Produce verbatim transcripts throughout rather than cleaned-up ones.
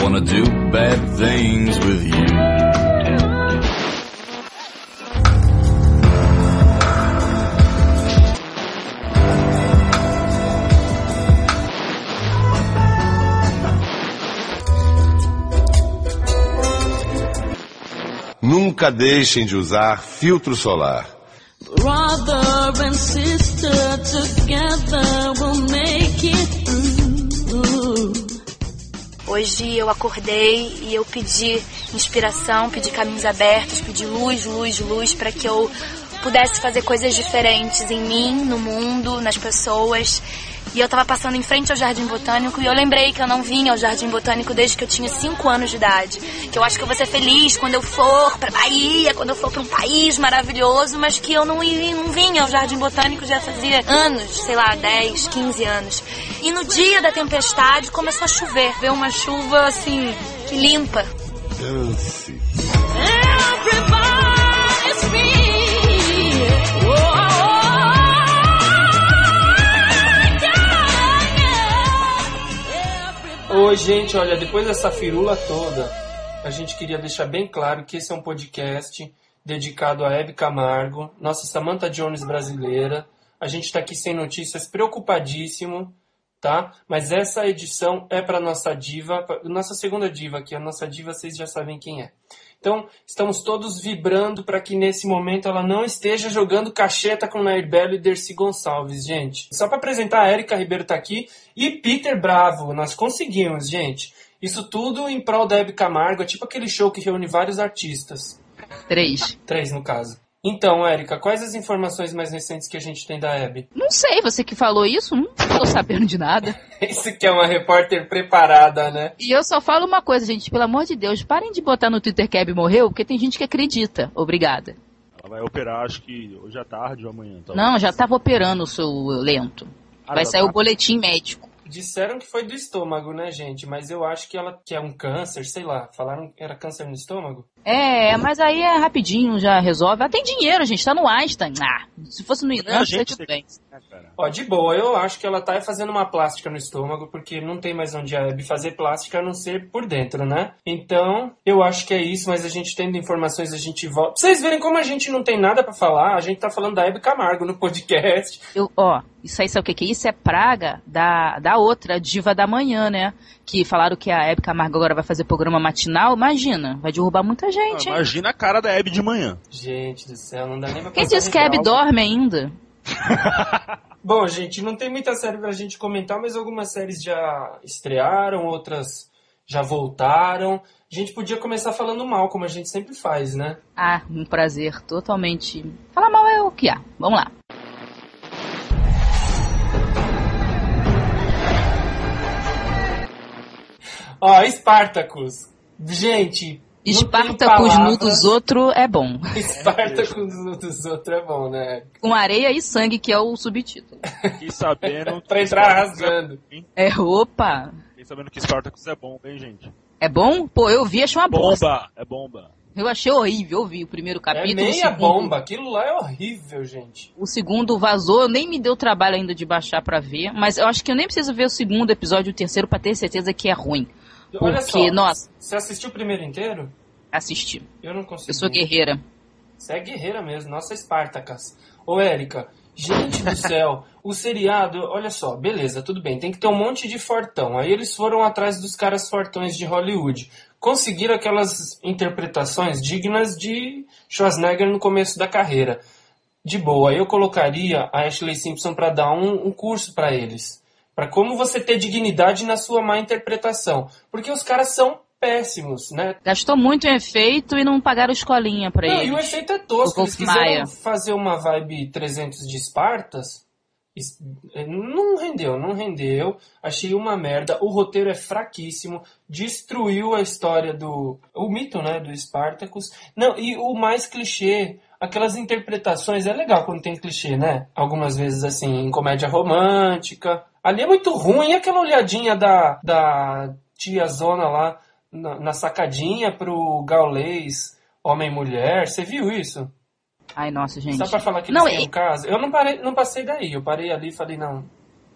wanna do bad things with you. Nunca deixem de usar filtro solar. Brother and sister together will make it through. Hoje eu acordei e eu pedi inspiração, pedi caminhos abertos, pedi luz, luz, luz para que eu pudesse fazer coisas diferentes em mim, no mundo, nas pessoas. E eu tava passando em frente ao Jardim Botânico e eu lembrei que eu não vinha ao Jardim Botânico desde que eu tinha cinco anos de idade. Que eu acho que eu vou ser feliz quando eu for pra Bahia, quando eu for pra um país maravilhoso, mas que eu não, não vinha ao Jardim Botânico já fazia anos, sei lá, dez, quinze anos. E no dia da tempestade começou a chover, veio uma chuva assim, que limpa. Dance. Everybody's free. Oi, gente, olha, depois dessa firula toda, a gente queria deixar bem claro que esse é um podcast dedicado a Hebe Camargo, nossa Samantha Jones brasileira. A gente está aqui sem notícias, preocupadíssimo, tá? Mas essa edição é para nossa diva, pra nossa segunda diva aqui, a nossa diva, vocês já sabem quem é. Então, estamos todos vibrando para que nesse momento ela não esteja jogando cacheta com Nair Belo e Dercy Gonçalves, gente. Só para apresentar, a Érica Ribeiro tá aqui e Peter Bravo. Nós conseguimos, gente. Isso tudo em prol da Hebe Camargo. É tipo aquele show que reúne vários artistas. Três. Três, no caso. Então, Érica, quais as informações mais recentes que a gente tem da Hebe? Não sei, você que falou isso, não tô sabendo de nada. Isso que é uma repórter preparada, né? E eu só falo uma coisa, gente, pelo amor de Deus, parem de botar no Twitter que a Hebe morreu, porque tem gente que acredita. Obrigada. Ela vai operar, acho que hoje à tarde ou amanhã. Talvez. Não, já tava operando o seu lento. Ah, vai sair tá. o boletim médico. Disseram que foi do estômago, né, gente? Mas eu acho que ela que é um câncer, sei lá. Falaram que era câncer no estômago? É, mas aí é rapidinho, já resolve. Ela tem dinheiro, gente, tá no Einstein. Ah, se fosse no Irã, seria tudo bem. Ó, de boa, eu acho que ela tá fazendo uma plástica no estômago, porque não tem mais onde a Hebe fazer plástica a não ser por dentro, né? Então, eu acho que é isso, mas a gente tendo informações, a gente volta. Pra vocês verem como a gente não tem nada pra falar, a gente tá falando da Hebe Camargo no podcast. Eu, ó, isso aí sabe o que que é isso? É praga da, da outra, diva da manhã, né? Que falaram que a Hebe Camargo agora vai fazer programa matinal. Imagina, vai derrubar muita gente, Ah, hein? imagina a cara da Hebe de manhã. Gente do céu, não dá nem pra Quem passar disse que a Hebe real. dorme ainda? Bom, gente, não tem muita série pra gente comentar, mas algumas séries já estrearam, outras já voltaram. A gente podia começar falando mal, como a gente sempre faz, né? Ah, um prazer totalmente... Falar mal é o que há. Vamos lá. Ó, Spartacus. Gente... Espartacus nu dos outros é bom. Spartacus nu dos outros é bom, né? Com areia e sangue, que é o subtítulo. Fiquei sabendo... Pra entrar rasgando. É, opa. Fiquei sabendo que Spartacus é bom, hein, gente? É bom? Pô, eu vi, achei uma bosta. Bomba, é bomba. Eu achei horrível, eu vi o primeiro capítulo. É meia segundo... bomba, aquilo lá é horrível, gente. O segundo vazou, nem me deu trabalho ainda de baixar pra ver, mas eu acho que eu nem preciso ver o segundo episódio e o terceiro pra ter certeza que é ruim. Olha Porque, só, nossa... Você assistiu o primeiro inteiro? Assisti. Eu não consegui. Eu sou guerreira. Você é guerreira mesmo, nossa Spartacus. Ô, Érica, gente do céu, o seriado, olha só, beleza, tudo bem, tem que ter um monte de fortão. Aí eles foram atrás dos caras fortões de Hollywood. Conseguiram aquelas interpretações dignas de Schwarzenegger no começo da carreira. De boa, eu colocaria a Ashley Simpson para dar um, um curso para eles. Para como você ter dignidade na sua má interpretação. Porque os caras são péssimos, né? Gastou muito em efeito e não pagaram escolinha pra não, eles. E o efeito é tosco. O Eles quiseram Maia. fazer uma vibe trezentos de Espartas. Não rendeu, não rendeu. Achei uma merda. O roteiro é fraquíssimo. Destruiu a história do... O mito, né? Do Spartacus. Não, e o mais clichê... Aquelas interpretações... É legal quando tem clichê, né? Algumas vezes, assim, em comédia romântica. Ali é muito ruim. E aquela olhadinha da, da tia Zona lá na, na sacadinha pro gaulês homem-mulher. Você viu isso? Ai, nossa, gente. Só pra falar que não, eles têm e... um caso. Eu não, parei, não passei daí. Eu parei ali e falei, não.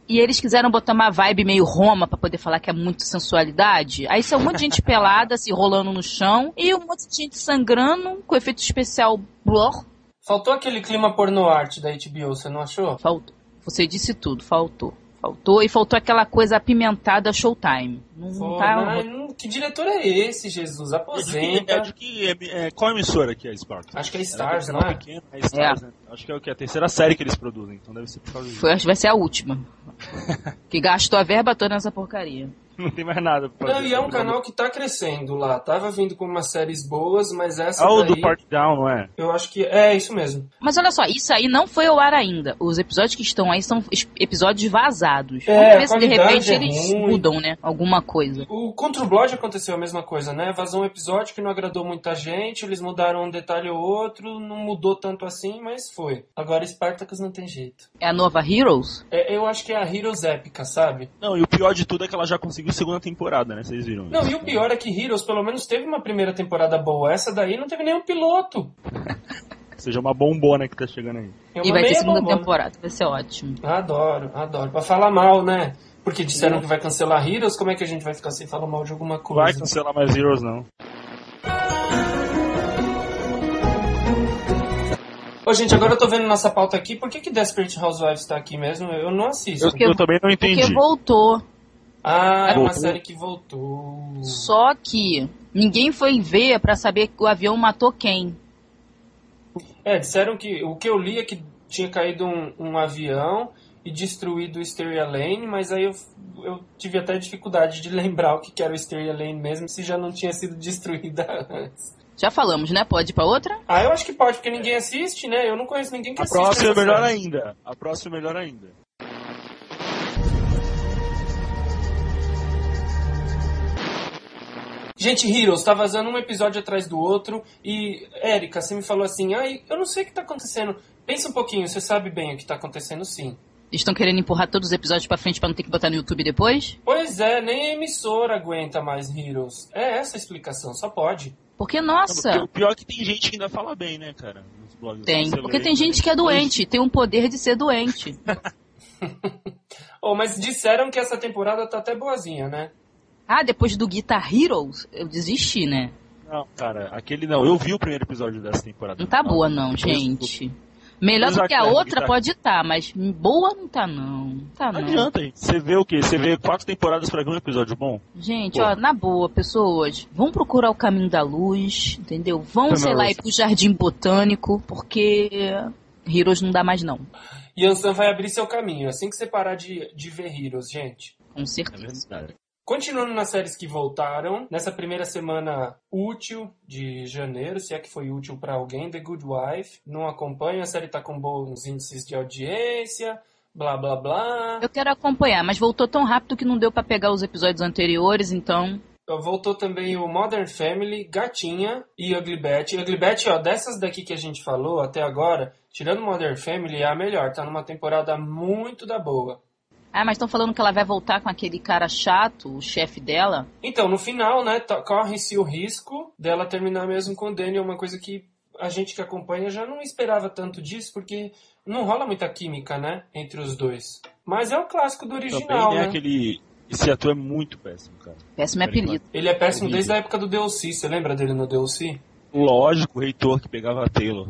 e eles quiseram botar uma vibe meio Roma pra poder falar que é muito sensualidade. Aí são um monte de gente pelada, se rolando no chão, e um monte de gente sangrando, com efeito especial blur. Faltou aquele clima porno arte da H B O, você não achou? Faltou. Você disse tudo, faltou. Faltou, e faltou aquela coisa apimentada Showtime. Não, Pô, não tá... mas não- que diretor é esse, Jesus? É de que, Aposenta. é de que é, é, qual emissora que é a Spartacus? Acho que é Ela Stars, é não é? pequena, é Stars, É. né? Acho que é o que? A terceira série que eles produzem, então deve ser por causa disso. Foi, acho que vai ser a última. Que gastou a verba toda nessa porcaria. Não tem mais nada pra Não, fazer. e é um canal que tá crescendo lá. Tava vindo com umas séries boas, mas essa Ah, o daí... do Park Down, não é? Eu acho que é isso mesmo. Mas olha só, isso aí não foi ao ar ainda. Os episódios que estão aí são es- episódios vazados. É, Vamos a ver se de qualidade repente é eles ruim. mudam, né? Alguma coisa. O Contra o Blood aconteceu a mesma coisa, né? Vazou um episódio que não agradou muita gente, eles mudaram um detalhe ou outro, não mudou tanto assim, mas foi. Agora Spartacus não tem jeito. É a nova Heroes? É, eu acho que é a Heroes épica, sabe? Não, e o pior de tudo é que ela já conseguiu segunda temporada, né? Vocês viram Não, isso? e o pior é que Heroes pelo menos teve uma primeira temporada boa. Essa daí não teve nenhum piloto. Ou seja, uma bombona que tá chegando aí. É E uma vai ter meia segunda bombona. temporada, vai ser ótimo. Adoro, adoro. Pra falar mal, né? Porque disseram que vai cancelar Heroes, como é que a gente vai ficar sem falar mal de alguma Vai coisa? cancelar mais Heroes, não. Ô, gente, agora eu tô vendo nossa pauta aqui. Por que que Desperate Housewives tá aqui mesmo? Eu não assisto. Eu, Porque- eu também não entendi. Porque voltou. Ah, é uma Voltou. série que voltou. Só que ninguém foi ver pra saber que o avião matou quem. É, disseram que... O que eu li é que tinha caído um, um avião e destruído o Wisteria Lane, mas aí eu, eu tive até dificuldade de lembrar o que que era o Wisteria Lane mesmo, se já não tinha sido destruída antes. Já falamos, né? Pode ir pra outra? Ah, eu acho que pode, porque ninguém assiste, né? Eu não conheço ninguém que A assiste. próxima é essa melhor série. ainda. A próxima é melhor ainda. Gente, Heroes, tá vazando um episódio atrás do outro e, Érica, você me falou assim, ai, eu não sei o que tá acontecendo. Pensa um pouquinho, você sabe bem o que tá acontecendo sim. Eles estão querendo empurrar todos os episódios pra frente pra não ter que botar no YouTube depois? Pois é, nem a emissora aguenta mais Heroes. É essa a explicação, só pode. Porque, Não, nossa, porque o pior é que tem gente que ainda fala bem, né, cara? Nos blogs. tem. Você Porque lê, tem gente que é né? doente, tem um poder de ser doente. Oh, mas disseram que essa temporada tá até boazinha, né? Ah, depois do Guitar Heroes, eu desisti, né? Não, cara, aquele não. Eu vi o primeiro episódio dessa temporada. Não tá boa não, Depois- gente. Melhor do que a Depois a outra Claire, pode estar, mas boa não tá não. Tá Não não. adianta, gente. Você vê o quê? Você vê quatro temporadas pra ver um episódio bom? Gente, Pô. ó, na boa, pessoas, vão procurar o caminho da luz, entendeu? Vão, sei lá, ir pro jardim botânico, porque Heroes não dá mais não, Yansan vai abrir seu caminho, assim que você parar de, de ver Heroes, gente. com É certeza. verdade. Continuando nas séries que voltaram, nessa primeira semana útil de janeiro, se é que foi útil pra alguém, The Good Wife. Não acompanho, a série tá com bons índices de audiência, blá blá blá. Eu quero acompanhar, mas voltou tão rápido que não deu pra pegar os episódios anteriores, então... Voltou também o Modern Family, Gatinha e Ugly Betty. Ugly Betty, ó, dessas daqui que a gente falou até agora, tirando Modern Family, é a melhor. Tá numa temporada muito da boa. Ah, mas estão falando que ela vai voltar com aquele cara chato, o chefe dela. Então, no final, né, tá- corre-se o risco dela terminar mesmo com o Daniel, uma coisa que a gente que acompanha já não esperava tanto disso, porque não rola muita química, né, entre os dois. Mas é o clássico do original, Também, né, né? aquele... Esse ator é muito péssimo, cara. Péssimo apelido. Ele é péssimo Horrível. desde a época do D L C, você lembra dele no D L C? Lógico, o reitor que pegava a Taylor.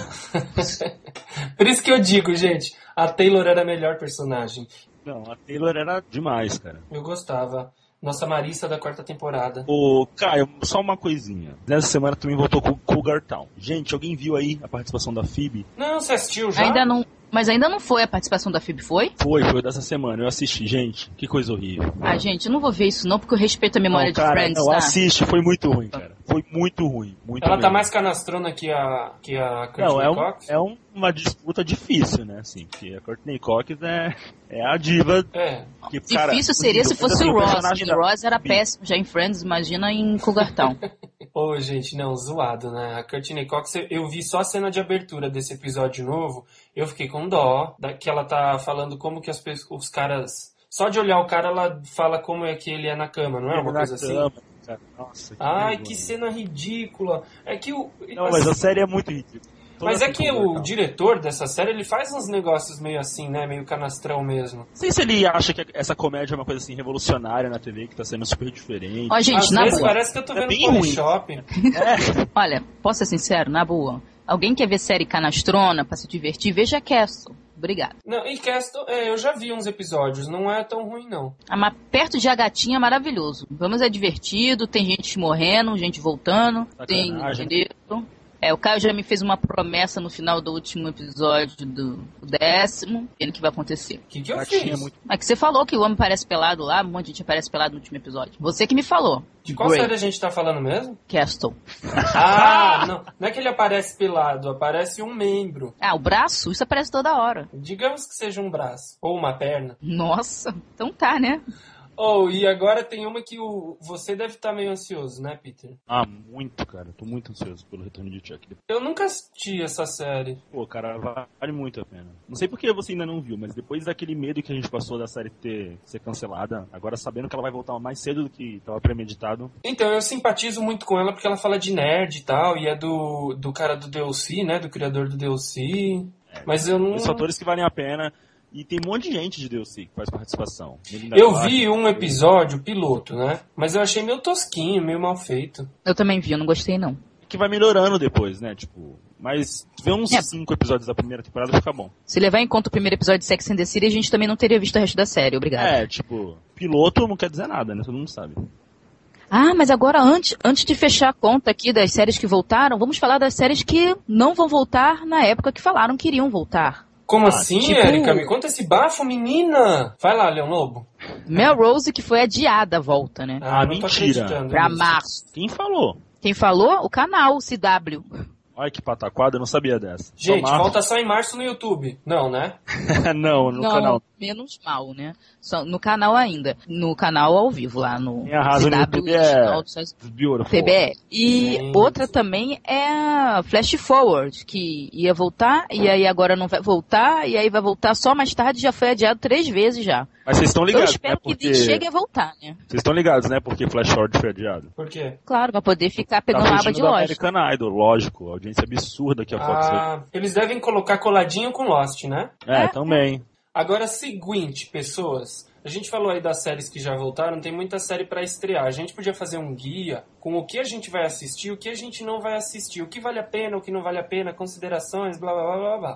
Por isso que eu digo, gente, a Taylor era a melhor personagem. Não, a Taylor era demais, cara. Eu gostava. Nossa Marissa da quarta temporada. Ô, Caio, só uma coisinha. Nessa semana também voltou com o Cougar Town. Gente, alguém viu aí a participação da Phoebe? Não, você assistiu já? Ainda não... Mas ainda não foi a participação da Phoebe, foi? Foi, foi dessa semana. Eu assisti. Gente, que coisa horrível. Ah, gente, eu não vou ver isso não, porque eu respeito a memória Não, de cara, Friends, não, tá? assiste. Foi muito ruim, cara. Foi muito ruim. Muito Ela tá mesmo. mais canastrona que a, que a Courtney Não, é, um, Cox? é um- uma disputa difícil, né? Assim, porque a Courtney Cox é, é a diva. É. Que, cara, Difícil seria se horrível. fosse Assim, o Ross. personagem O da Ross era Phoebe. péssimo já em Friends, imagina em Cougar Town. Ô, gente, não, zoado, né? A Courtney Cox, eu- eu vi só a cena de abertura desse episódio novo, eu fiquei com dó, da, que ela tá falando como que as, pe- os caras... Só de olhar o cara, ela fala como é que ele é na cama, não é uma Na coisa assim? cama, cara. Nossa, que Ai, vergonha. que cena ridícula. É que o... Não, mas assim, a série é muito ridícula. toda Mas é assim que com o Gartal. diretor dessa série, ele faz uns negócios meio assim, né? Meio canastrão mesmo. Não sei se ele acha que essa comédia é uma coisa assim revolucionária na T V, que tá sendo super diferente. Ó, gente, Às na vezes boa. parece que eu tô É vendo bem Polishop. É. Olha, posso ser sincero, na boa. Alguém quer ver série canastrona pra se divertir? Veja Castle. Obrigada. Não, e Castle, é, eu já vi uns episódios, não é tão ruim, não. Ah, mas perto de A Gatinha é maravilhoso. Vamos, é divertido, tem gente morrendo, gente voltando, tem, Sacanagem. entendeu? É, o Caio já me fez uma promessa no final do último episódio do, do décimo, vendo o que vai acontecer. O que, que eu Gatinha fiz? é muito... É que você falou que o homem parece pelado lá, um monte de gente aparece pelado no último episódio. Você que me falou. De qual Great. série a gente tá falando mesmo? Castle. Ah, não. Não é que ele aparece pelado, aparece um membro. Ah, o braço? Isso aparece toda hora. Digamos que seja um braço. Ou uma perna. Nossa, então tá, né? Oh, e agora tem uma que o... você deve estar meio ansioso, né, Peter? Ah, muito, cara. Tô muito ansioso pelo retorno de Chuck. Eu nunca assisti essa série. Pô, cara, vale muito a pena. Não sei porque você ainda não viu, mas depois daquele medo que a gente passou da série ter ser cancelada, agora sabendo que ela vai voltar mais cedo do que estava premeditado. Então, eu simpatizo muito com ela porque ela fala de nerd e tal, e é do, do cara do D L C, né, do criador do D L C. Mas eu não... Os fatores que valem a pena. E tem um monte de gente de D L C que faz participação. Eu vi um episódio piloto, né? Mas eu achei meio tosquinho, meio mal feito. Eu também vi, eu não gostei não. Que vai melhorando depois, né? Tipo, mas ver uns É. cinco episódios da primeira temporada fica bom. Se levar em conta o primeiro episódio de Sex and the City, a gente também não teria visto o resto da série, obrigado. É, tipo, piloto não quer dizer nada, né? Todo mundo sabe. Ah, mas agora, antes, antes de fechar a conta aqui das séries que voltaram, vamos falar das séries que não vão voltar na época que falaram que iriam voltar. Como Ah, assim, tipo- Erika? Me conta esse bafo, menina! Vai lá, Leão Lobo. Melrose, que foi adiada a volta, né? Ah, não tô mentira. acreditando Pra nisso. março. Quem falou? Quem falou? O canal, C W. Olha que pataquada, eu não sabia dessa. Gente, Só março. volta só em março no YouTube. Não, né? não, no não, canal. menos mal, né? Só no canal ainda. No canal ao vivo, lá no Quem arrasa no C W YouTube é original dos Estados Unidos. Beautiful. T B E. E Gente. outra também é a Flash Forward, que ia voltar, e aí agora não vai voltar, e aí vai voltar só mais tarde, já foi adiado três vezes já. Mas vocês estão Eu ligados, espero né? que Porque... chegue a voltar, né? Vocês estão ligados, né? Porque Flash Forward foi adiado. Por quê? Claro, pra poder ficar pegando tá aba fugindo de do loja. American Idol, lógico. Audiência absurda que a Fox Ah, eles devem colocar coladinho com Lost, né? fez. É, também. Agora, seguinte, pessoas. A gente falou aí das séries que já voltaram, tem muita série pra estrear. A gente podia fazer um guia com o que a gente vai assistir, o que a gente não vai assistir, o que vale a pena, o que não vale a pena, considerações, blá blá blá blá blá.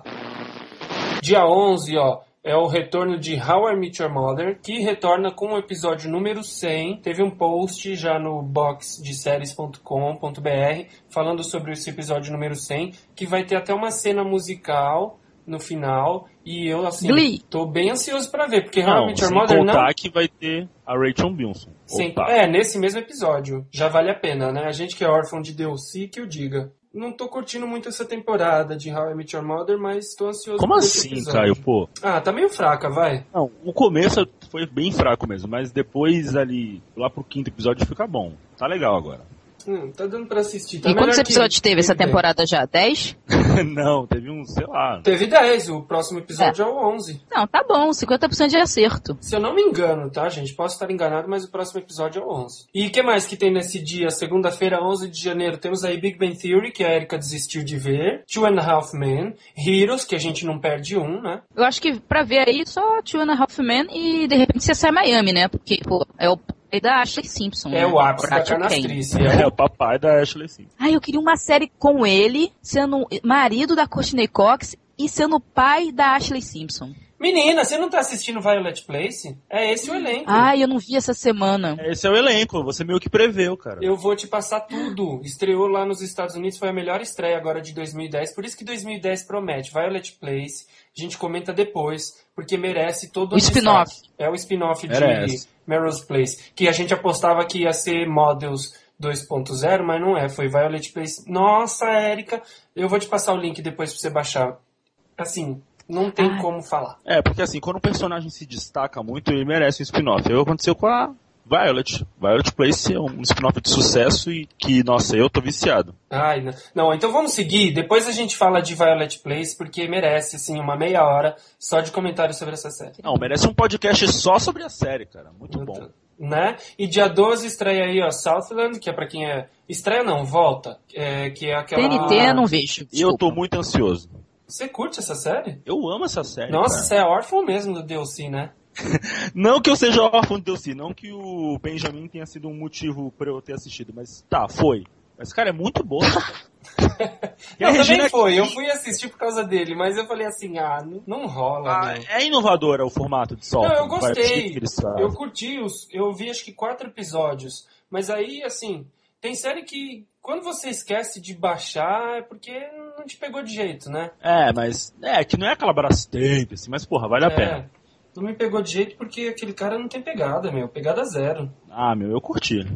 Dia onze, ó, é o retorno de How I Met Your Mother, que retorna com o episódio número cem. Teve um post já no box de séries ponto com ponto b r falando sobre esse episódio número cem, que vai ter até uma cena musical no final. E eu, assim, Glee. tô bem ansioso pra ver, porque How I Não, Met Your sem Mother contar não... que vai ter a Rachel Bilson. Sem... Opa. É, nesse mesmo episódio. Já vale a pena, né? A gente que é órfão de D L C, que o diga. Não tô curtindo muito essa temporada de How I Met Your Mother, mas tô ansioso Como por esse assim, episódio. Caio? Pô, Ah, tá meio fraca, vai. não, o começo foi bem fraco mesmo, mas depois ali, lá pro quinto episódio fica bom. Tá legal agora. Hum, tá dando pra assistir. Tá E quantos melhor que episódios teve essa Big Bang. temporada já? Dez? não, teve um, sei lá. Teve dez, o próximo episódio é, o onze. Não, tá bom, cinquenta por cento de acerto. Se eu não me engano, tá, gente? Posso estar enganado, mas o próximo episódio é o onze. E o que mais que tem nesse dia? Segunda-feira, onze de janeiro, temos aí Big Bang Theory, que a Erika desistiu de ver. Two and a Half Men. Heroes, que a gente não perde um, né? Eu acho que pra ver aí só Two and a Half Men e de repente você sai Miami, né? Porque, pô, é o pai da Ashley Simpson. É né? o ápice da Rachel Crane. canastrice. É É o papai da Ashley Sim. Ah, eu queria uma série com ele, sendo marido da Courtney Cox e sendo pai da Ashley Simpson. Menina, você não tá assistindo Violet Place? É esse o elenco. Ai, eu não vi essa semana. Esse é o elenco, você meio que preveu, cara. Eu vou te passar tudo. Estreou lá nos Estados Unidos, foi a melhor estreia agora de dois mil e dez. Por isso que dois mil e dez promete. Violet Place, a gente comenta depois, porque merece todo O spin-off. destaque. É o spin-off de Merece. Melrose Place, que a gente apostava que ia ser Models dois ponto zero, mas não é. Foi Violet Place. Nossa, Érica, eu vou te passar o link depois pra você baixar. Assim, não tem Ai. como falar. É, porque assim, quando um personagem se destaca muito, ele merece um spin-off. É o que aconteceu com a Violet. Violet Place é um spin-off de sucesso e que, nossa, eu tô viciado. Ai, não. Não, então vamos seguir. Depois a gente fala de Violet Place, porque merece, assim, uma meia hora só de comentários sobre essa série. Não, merece um podcast só sobre a série, cara. Muito bom. né? E dia doze estreia aí, ó, Southland, que é pra quem é... Estreia não, volta. É, que é aquela... T N T eu não vejo. E eu tô desculpa. muito ansioso. Você curte essa série? Eu amo essa série, Nossa, cara. você é órfão mesmo do D L C, né? Não que eu seja órfão de D L C, não que o Benjamin tenha sido um motivo pra eu ter assistido, mas tá, foi. Mas, cara, é muito boa. E a Não, Regina também foi. King- Eu fui assistir por causa dele, mas eu falei assim, ah, não, não rola, Ah, meu. é inovadora o formato de sol. Não, eu gostei. Que eles fazem. Eu curti, os, eu vi acho que quatro episódios. Mas aí, assim, tem série que quando você esquece de baixar é porque não te pegou de jeito, né? É, mas é que não é aquela Brastemp, assim, mas porra, vale a É, pena. não me pegou de jeito porque aquele cara não tem pegada, meu. Pegada zero. Ah, meu, eu curti.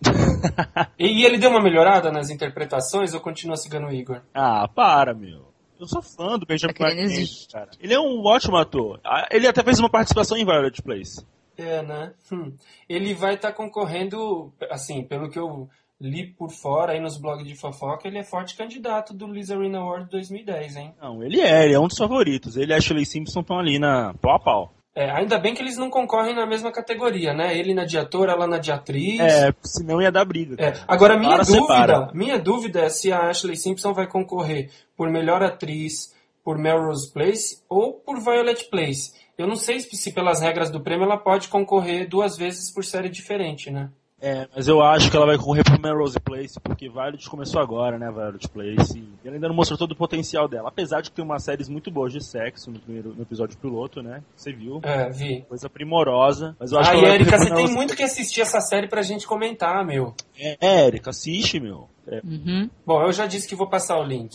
E, e ele deu uma melhorada nas interpretações ou continua seguindo o Igor? Ah, para, meu. Eu sou fã do Benjamin Tá querendo Clark Kent, existir. cara. Ele é um ótimo ator. Ah, ele até fez uma participação em Violet Place. É, né? Hum. Ele vai estar concorrendo, assim, pelo que eu li por fora aí nos blogs de fofoca, ele é forte candidato do Lisa Arena Award dois mil e dez, hein? Não, ele é, ele é um dos favoritos. Ele e a Ashley Simpson estão ali na pau a pau. É, ainda bem que eles não concorrem na mesma categoria, né? Ele na de ator, ela na de atriz. É, senão ia dar briga. É, cara. agora, minha Separa, dúvida, separa. minha dúvida é se a Ashley Simpson vai concorrer por melhor atriz por Melrose Place ou por Violet Place. Eu não sei se pelas regras do prêmio ela pode concorrer duas vezes por série diferente, né? É, mas eu acho que ela vai correr pro Melrose Place, porque Violet começou agora, né, Violet Place, e ela ainda não mostrou todo o potencial dela. Apesar de ter umas séries muito boas de sexo no, primeiro, no episódio piloto, né, você viu? É, vi. Coisa primorosa. Mas eu acho Ah, que e ela vai Erika, correr você pro tem Melrose muito que assistir essa série pra gente comentar, meu. Place. É, Erika, assiste, meu. É. Uhum. Bom, eu já disse que vou passar o link.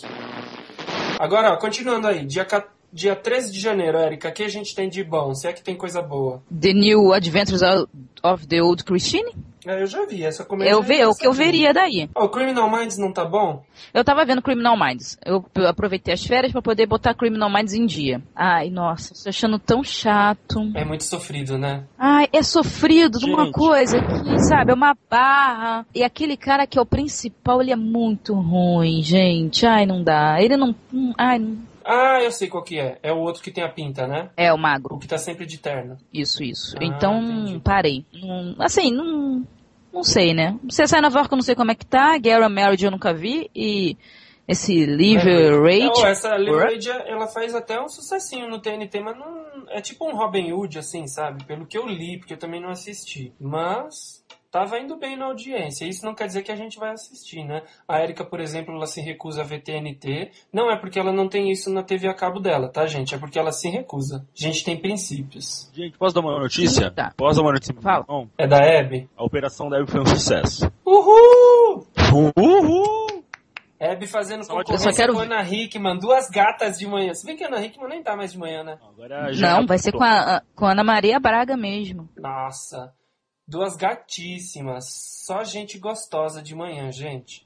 Agora, ó, continuando aí, dia, dia treze de janeiro, Erika, o que a gente tem de bom? Se é que tem coisa boa. The New Adventures of the Old Christine? É, eu já vi essa comédia. Eu ve, o que eu veria daí. Ó, o Criminal Minds não tá bom? Eu tava vendo Criminal Minds. Eu eu aproveitei as férias pra poder botar Criminal Minds em dia. Ai, nossa, tô achando tão chato. É muito sofrido, né? Ai, é sofrido de uma Gente. coisa que, sabe, é uma barra. E aquele cara que é o principal, ele é muito ruim, gente. Ai, não dá. Ele não... hum, Ai, não... Ah, eu sei qual que é. É o outro que tem a pinta, né? É, o O magro. que tá sempre de terno. Isso, isso. Ah, então, entendi. parei. Não- assim, não... Não sei, né? C S I Nova York eu não sei como é que tá. Guerra Marriage eu nunca vi. E esse Leverage... Oh, essa Leverage, ela faz até um sucessinho no T N T, mas não... É tipo um Robin Hood, assim, sabe? Pelo que eu li, porque eu também não assisti. Mas... Tava indo bem na audiência. Isso não quer dizer que a gente vai assistir, né? A Erika, por exemplo, ela se recusa a ver T N T. Não é porque ela não tem isso na T V a cabo dela, tá, gente? É porque ela se recusa. A gente tem princípios. Gente, posso dar uma notícia? Tá. Posso dar uma notícia? Fala. Não. É da Abby? A Operação da Hebe foi um sucesso. Uhul! Uhul! Abby fazendo Só- eu concorrência só quero com a ver. Ana Hickman, duas gatas de manhã. Se bem que a Ana Hickman nem tá mais de manhã, né? Agora já Não, vai ser com a, com a Ana Maria Braga mesmo. Nossa, duas gatíssimas. Só gente gostosa de manhã, gente.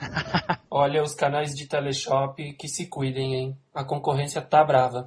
Olha, os canais de teleshop que se cuidem, hein? A concorrência tá brava.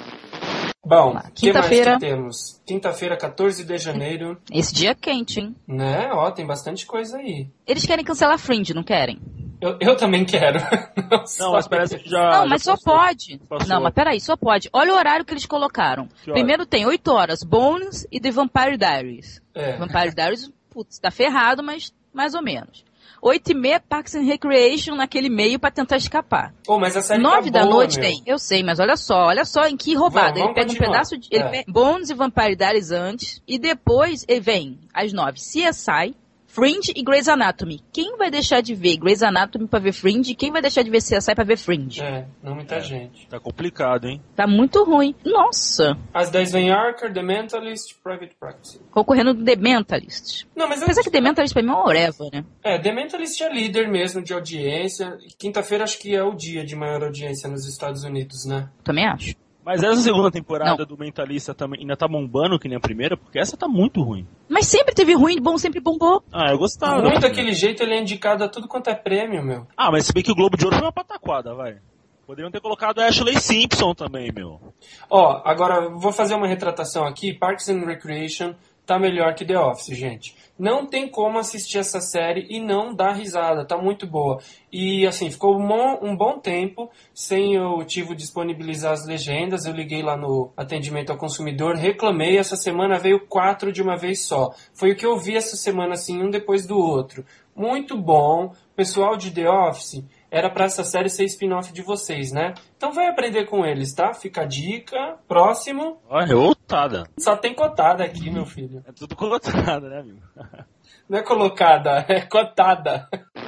Bom, o que mais Quinta-feira. que temos? Quinta-feira, quatorze de janeiro, Esse dia é quente, hein? né? Ó, tem bastante coisa aí. Eles querem cancelar Fringe, não querem? Eu, eu também quero. Não, mas parece que já. Não, já mas só passou. pode. Passou. Não, mas peraí, só pode. Olha o horário que eles colocaram. Que hora? Primeiro tem oito horas, Bones e The Vampire Diaries. É. Vampire Diaries, putz, tá ferrado, mas mais ou menos. Oito e meia, Parks and Recreation naquele meio pra tentar escapar. Oh, mas a série Nove tá da boa, noite meu. tem, eu sei, mas olha só, olha só em que roubada. Vamos, ele pega vamos um continuar. pedaço de. Ele É. pega Bones e Vampire Diaries antes, e depois ele vem, às nove, C S I, Fringe e Grey's Anatomy. Quem vai deixar de ver Grey's Anatomy pra ver Fringe? E quem vai deixar de ver C S I pra ver Fringe? É, não muita É. gente. Tá complicado, hein? Tá muito ruim. Nossa, Às dez vem Archer, The Mentalist, Private Practice. concorrendo do The Mentalist. Não, mas Apesar que The Mentalist pra mim é uma oreva, né? É, The Mentalist é líder mesmo de audiência. Quinta-feira acho que é o dia de maior audiência nos Estados Unidos, né? Também acho. Mas essa segunda temporada Não. do Mentalista também ainda tá bombando que nem a primeira, porque essa tá muito ruim. Mas sempre teve ruim, bom sempre bombou. Ah, eu gostava. Ruim da daquele jeito, ele é indicado a tudo quanto é prêmio, meu. Ah, mas se bem que o Globo de Ouro foi uma pataquada, vai. Poderiam ter colocado a Ashley Simpson também, meu. Ó, agora vou fazer uma retratação aqui. Parks and Recreation tá melhor que The Office, gente. Não tem como assistir essa série e não dar risada, tá muito boa. E assim, ficou um, um bom tempo sem eu tive disponibilizar as legendas, eu liguei lá no atendimento ao consumidor, reclamei, essa semana veio quatro de uma vez só. Foi o que eu vi essa semana, assim, um depois do outro. Muito bom. Pessoal de The Office, era pra essa série ser spin-off de vocês, né? Então vai aprender com eles, tá? Fica a dica. Próximo. Olha, otada. Só tem cotada aqui, meu filho. É tudo colocado, né, amigo? Não é colocada, é cotada.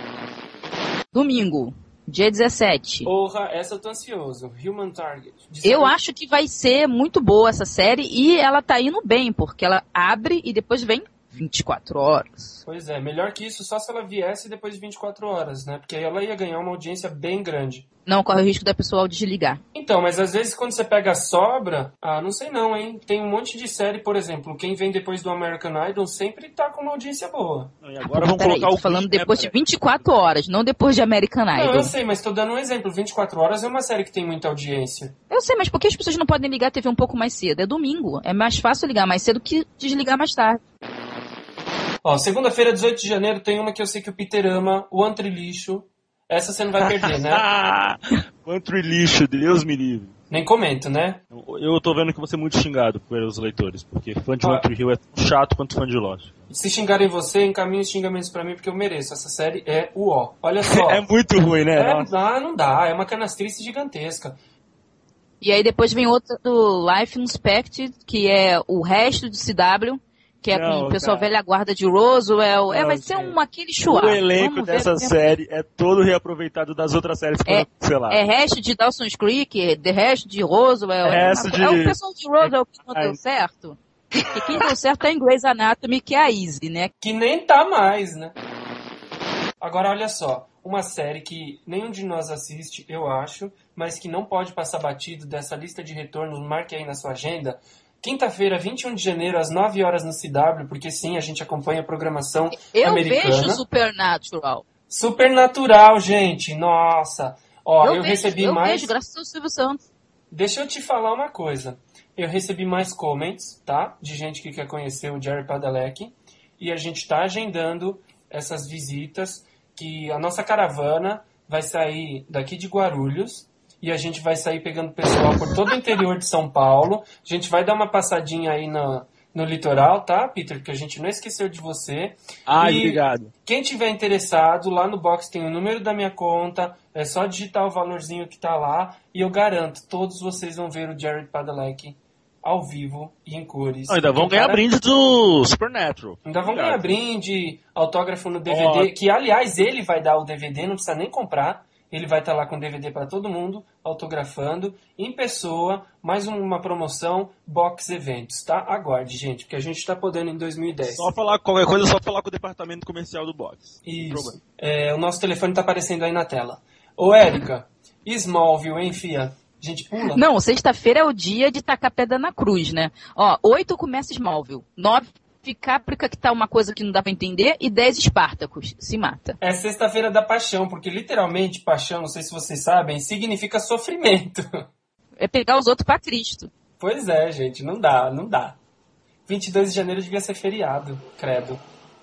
Domingo, dia dezessete. Porra, essa eu tô ansioso. Human Target. Eu acho que vai ser muito boa essa série e ela tá indo bem, porque ela abre e depois vem vinte e quatro horas. Pois é, melhor que isso só se ela viesse depois de vinte e quatro horas, né? Porque aí ela ia ganhar uma audiência bem grande. Não, corre o risco da pessoa desligar. Então, mas às vezes quando você pega a sobra, ah, não sei não, hein? Tem um monte de série, por exemplo, quem vem depois do American Idol sempre tá com uma audiência boa. E agora ah, vamos peraí, colocar tô o falando clipe, depois né, de vinte e quatro horas, não depois de American Idol. Não, eu sei, mas tô dando um exemplo. vinte e quatro horas é uma série que tem muita audiência. Eu sei, mas por que as pessoas não podem ligar a T V um pouco mais cedo? É domingo. É mais fácil ligar mais cedo que desligar mais tarde. Ó, segunda-feira, dezoito de janeiro, tem uma que eu sei que o Peter ama, o Antri Lixo. Essa você não vai perder, né? Quanto lixo, Deus me livre. Nem comento, né? Eu tô vendo que você é muito xingado pelos leitores, porque fã de Ah. One Tree Hill é tão chato quanto fã de Lost. Se xingarem você, encaminhe os xingamentos pra mim, porque eu mereço. Essa série é o ó. Olha só. É muito ruim, né? É, Nossa. ah, não dá. É uma canastrice gigantesca. E aí depois vem outra do Life Unexpected, que é o resto de C W, que é Não, com o pessoal cara. velha guarda de Roswell. é, Não, vai ser gente. um aquele chuá. O elenco Vamos ver dessa mesmo. série é todo reaproveitado das outras séries que É, foram canceladas. É resto de Dawson's Creek, de resto de Roswell. É, Resto uma- de- é o pessoal de Roswell que não Ai. deu certo. E quem deu certo é em Grey's Anatomy, que é a Izzy, né? Que nem tá mais, né? Agora, olha só. Uma série que nenhum de nós assiste, eu acho, mas que não pode passar batido dessa lista de retornos, marque aí na sua agenda. Quinta-feira, vinte e um de janeiro, às nove horas no C W, porque sim, a gente acompanha a programação Eu americana. vejo Supernatural. Supernatural, gente, nossa. Ó, eu, vejo, recebi eu mais... vejo, graças ao Silvio Santos. Deixa eu te falar uma coisa. Eu recebi mais comments, tá? De gente que quer conhecer o Jerry Padalecki. E a gente tá agendando essas visitas, que a nossa caravana vai sair daqui de Guarulhos. E a gente vai sair pegando pessoal por todo o interior de São Paulo. A gente vai dar uma passadinha aí na, no litoral, tá, Peter? Que a gente não esqueceu de você. Ai, E obrigado. quem tiver interessado, lá no box tem o número da minha conta. É só digitar o valorzinho que tá lá. E eu garanto, todos vocês vão ver o Jared Padalecki ao vivo e em cores. Não, ainda vão Porque o ganhar cara- brinde do Supernatural. Ainda vão Obrigado. ganhar brinde, autógrafo no D V D. Ó. Que, aliás, ele vai dar o D V D, não precisa nem comprar. Ele vai estar lá com D V D para todo mundo, autografando, em pessoa, mais uma promoção, Box Eventos, tá? Aguarde, gente, porque a gente está podendo em dois mil e dez. Só falar qualquer coisa, só falar com o departamento comercial do box. Isso. É, o nosso telefone está aparecendo aí na tela. Ô, Érica, Smallville, hein, fia? A gente pula? Não, sexta-feira é o dia de tacar pedra na cruz, né? Ó, oito começa Smallville, nove Caprica, que tá uma coisa que não dá pra entender, e dez Espartacus, se mata. É sexta-feira da paixão, porque literalmente paixão, não sei se vocês sabem, significa sofrimento. É pegar os outros pra Cristo. Pois é, gente, não dá, não dá. vinte e dois de janeiro devia ser feriado, credo.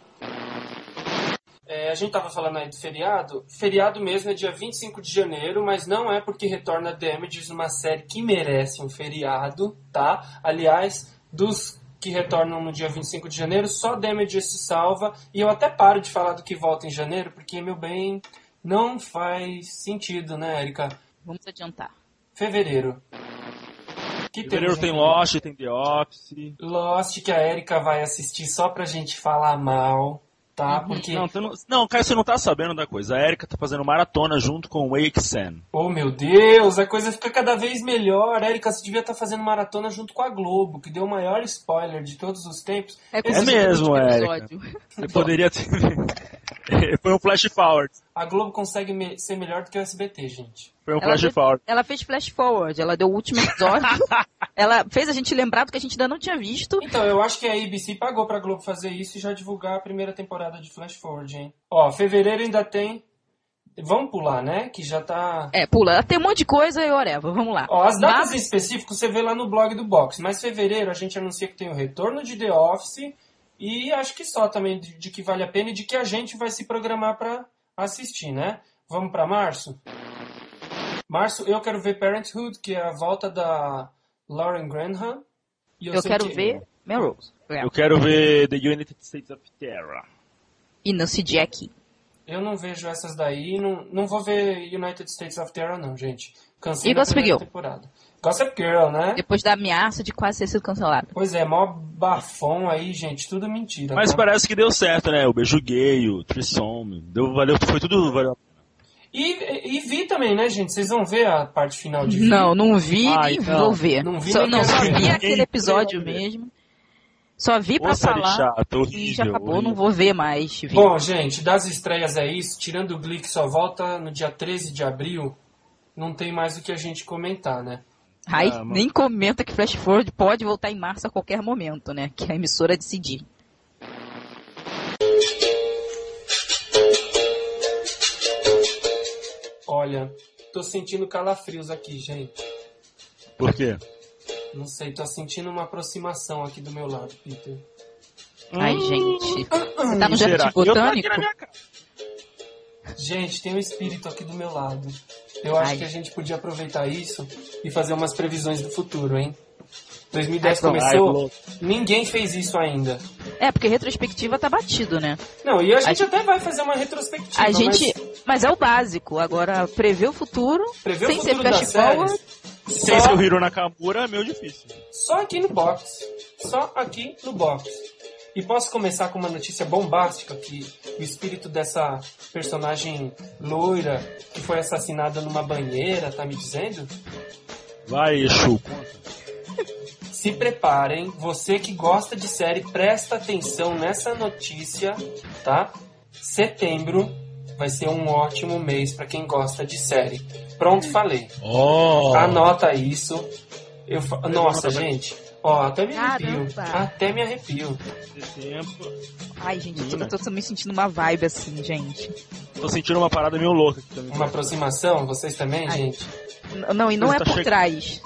É, a gente tava falando aí do feriado. Feriado mesmo é dia vinte e cinco de janeiro, mas não é porque retorna Damages, uma série que merece um feriado, tá? Aliás, dos que retornam no dia vinte e cinco de janeiro, só Damages se salva. E eu até paro de falar do que volta em janeiro, porque, meu bem, não faz sentido, né, Érica? Vamos adiantar. Fevereiro. Que Fevereiro temos em tem fevereiro? Lost, tem The Office. Lost, que a Érica vai assistir só pra gente falar mal, tá? Porque, Não, tu não, não, Caio, você não tá sabendo da coisa. A Erika tá fazendo maratona junto com o Exen. oh meu Deus, a coisa fica cada vez melhor. Érica, você devia estar fazendo maratona junto com a Globo, que deu o maior spoiler de todos os tempos. É, Esse- mesmo, episódio. Você poderia ter... Foi um flash forward. A Globo consegue me- ser melhor do que o S B T, gente. Foi um Ela flash fez, forward. ela fez flash forward, ela deu o último episódio. Ela fez a gente lembrar do que a gente ainda não tinha visto. Então, eu acho que a A B C pagou pra Globo fazer isso e já divulgar a primeira temporada de Flash Forward, hein? Ó, fevereiro ainda tem... Vamos pular, né? Que já tá... É, pula. Tem um monte de coisa e oreva. Vamos lá. Ó, as datas Mas- em específico você vê lá no blog do Box. Mas fevereiro a gente anuncia que tem o retorno de The Office E acho que só também de, de que vale a pena e de que a gente vai se programar para assistir, né? Vamos para março? Março, eu quero ver Parenthood, que é a volta da Lauren Graham. E eu Eu sei quero que- ver Melrose. É. Eu quero ver The United States of Terra. E Nancy Jack. Eu não vejo essas daí, não, não vou ver United States of Terror não, gente. Cansei E da Gossip primeira Girl? temporada. Gossip Girl, né? Depois da ameaça de quase ter sido cancelado. Pois é, mó bafão aí, gente, tudo mentira. Mas tá? parece que deu certo, né? O beijo gay, o Trissom, deu, valeu, foi tudo, valeu. E, e vi também, né, gente? Vocês vão ver a parte final de Vi? Não, não vi Ah, nem então. vou ver. Não vi só, nem não, quero só ver. vi Ninguém aquele episódio vai ver. mesmo. Só vi pra Ô, série falar chata, e já horrível, acabou, horrível. não vou ver mais. Vi. Bom, gente, das estreias é isso. Tirando o Glee, que só volta no dia treze de abril, não tem mais o que a gente comentar, né? Ai, Ah, mas- nem comenta que Flash Forward pode voltar em março a qualquer momento, né? Que a emissora decidir. Olha, tô sentindo calafrios aqui, gente. Por quê? Não sei, tô sentindo uma aproximação aqui do meu lado, Peter. Ai, gente. Você tá no Será? Jardim Eu tô aqui Botânico? na minha casa. Gente, tem um espírito aqui do meu lado. Eu acho Ai. que a gente podia aproveitar isso e fazer umas previsões do futuro, hein? dois mil e dez Ai, pronto. Ai, começou, louco. ninguém fez isso ainda. É, porque retrospectiva tá batido, né? Não, e a gente A- até vai fazer uma retrospectiva, A gente. mas Mas é o básico. Agora, prever o futuro, prever sem o ser futuro das flash forward. séries Sem só, ser o Hiro Nakamura é meio difícil. só aqui no box. Só aqui no box. E posso começar com uma notícia bombástica que o espírito dessa personagem loira que foi assassinada numa banheira, tá me dizendo? Vai, Exu, conta. Se preparem, você que gosta de série, presta atenção nessa notícia, tá? Setembro vai ser um ótimo mês pra quem gosta de série. Pronto, falei. Oh. Anota isso. Eu fa... Nossa, Anota, gente. Ó, até me arrepio. Caramba. Até me arrepio. Setembro. Ai, gente, eu tô, Menina. eu tô também sentindo uma vibe assim, gente. Tô sentindo uma parada meio louca aqui também. Uma aproximação, vocês também, Ai. gente? N- Não, e não Mas é tá por che- trás.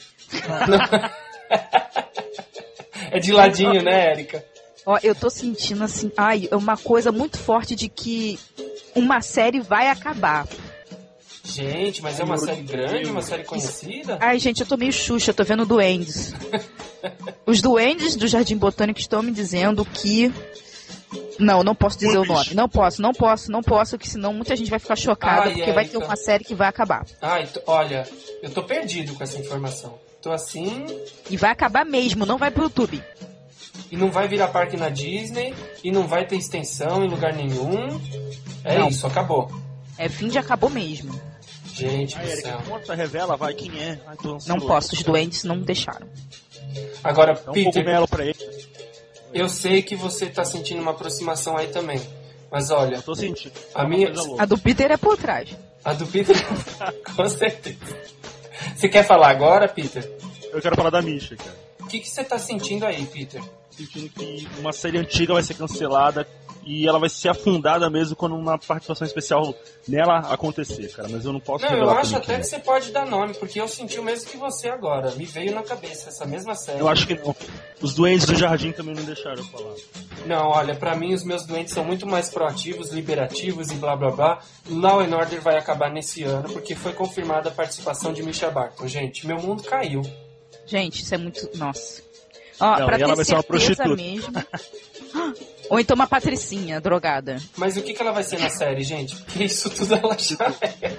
É de ladinho, né, Érica? Ó, eu tô sentindo assim, ai, é uma coisa muito forte de que uma série vai acabar. Gente, mas é uma série grande, uma série conhecida? Ai, gente, eu tô meio xuxa, eu tô vendo duendes. Os duendes do Jardim Botânico estão me dizendo que... Não, não posso dizer o nome. Não posso, não posso, não posso, que senão muita gente vai ficar chocada, Ai, porque vai ter Érica. uma série que vai acabar. Ai, t- olha, eu tô perdido com essa informação. Tô assim, E vai acabar mesmo, não vai pro YouTube. e não vai virar parque na Disney, e não vai ter extensão em lugar nenhum. É Não. isso, acabou. É fim de acabou mesmo. Gente Ai, do Erika, céu. conta, revela, vai, quem é? Ai, tô Não ansioso. posso, os duendes não deixaram. Agora, Dá um Peter, cogumelo pra ele. eu sei que você tá sentindo uma aproximação aí também. Mas olha, Eu tô sentindo. A É uma minha- coisa A louca. do Peter é por trás. a do Peter, com certeza. Você quer falar agora, Peter? Eu quero falar da Misha, cara. O que, que você tá sentindo aí, Peter? Sentindo que uma série antiga vai ser cancelada e ela vai ser afundada mesmo quando uma participação especial nela acontecer, cara. Mas eu não posso Não, eu revelar acho também até quem que é. você pode dar nome, porque eu senti o mesmo que você agora. Me veio na cabeça essa mesma série. Eu acho que não. Os doentes do jardim também não deixaram eu falar. Não, olha, pra mim os meus doentes são muito mais proativos, liberativos e blá blá blá. Law and Order vai acabar nesse ano, porque foi confirmada a participação de Misha Barton. Gente, meu mundo caiu. Gente, isso é muito... Nossa. Ó, Não, pra e ela ter vai ser uma certeza prostituta. mesmo... Ou então uma patricinha, drogada. Mas o que, que ela vai ser na série, gente? Porque isso tudo ela já é.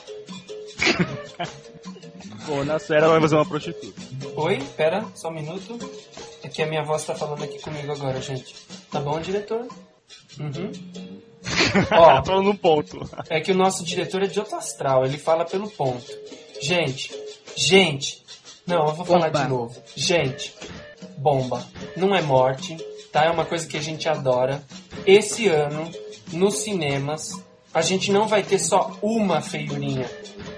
Pô, na série ela vai fazer uma prostituta. Oi, pera, só um minuto. É que a minha voz tá falando aqui comigo agora, gente. Tá bom, diretor? Uhum. Ó, Falando num ponto. é que o nosso diretor é de outro astral, ele fala pelo ponto. Gente, gente, não, eu vou falar Bomba. de novo. Gente, bomba, não é morte, tá? É uma coisa que a gente adora. Esse ano, nos cinemas, a gente não vai ter só uma feiurinha.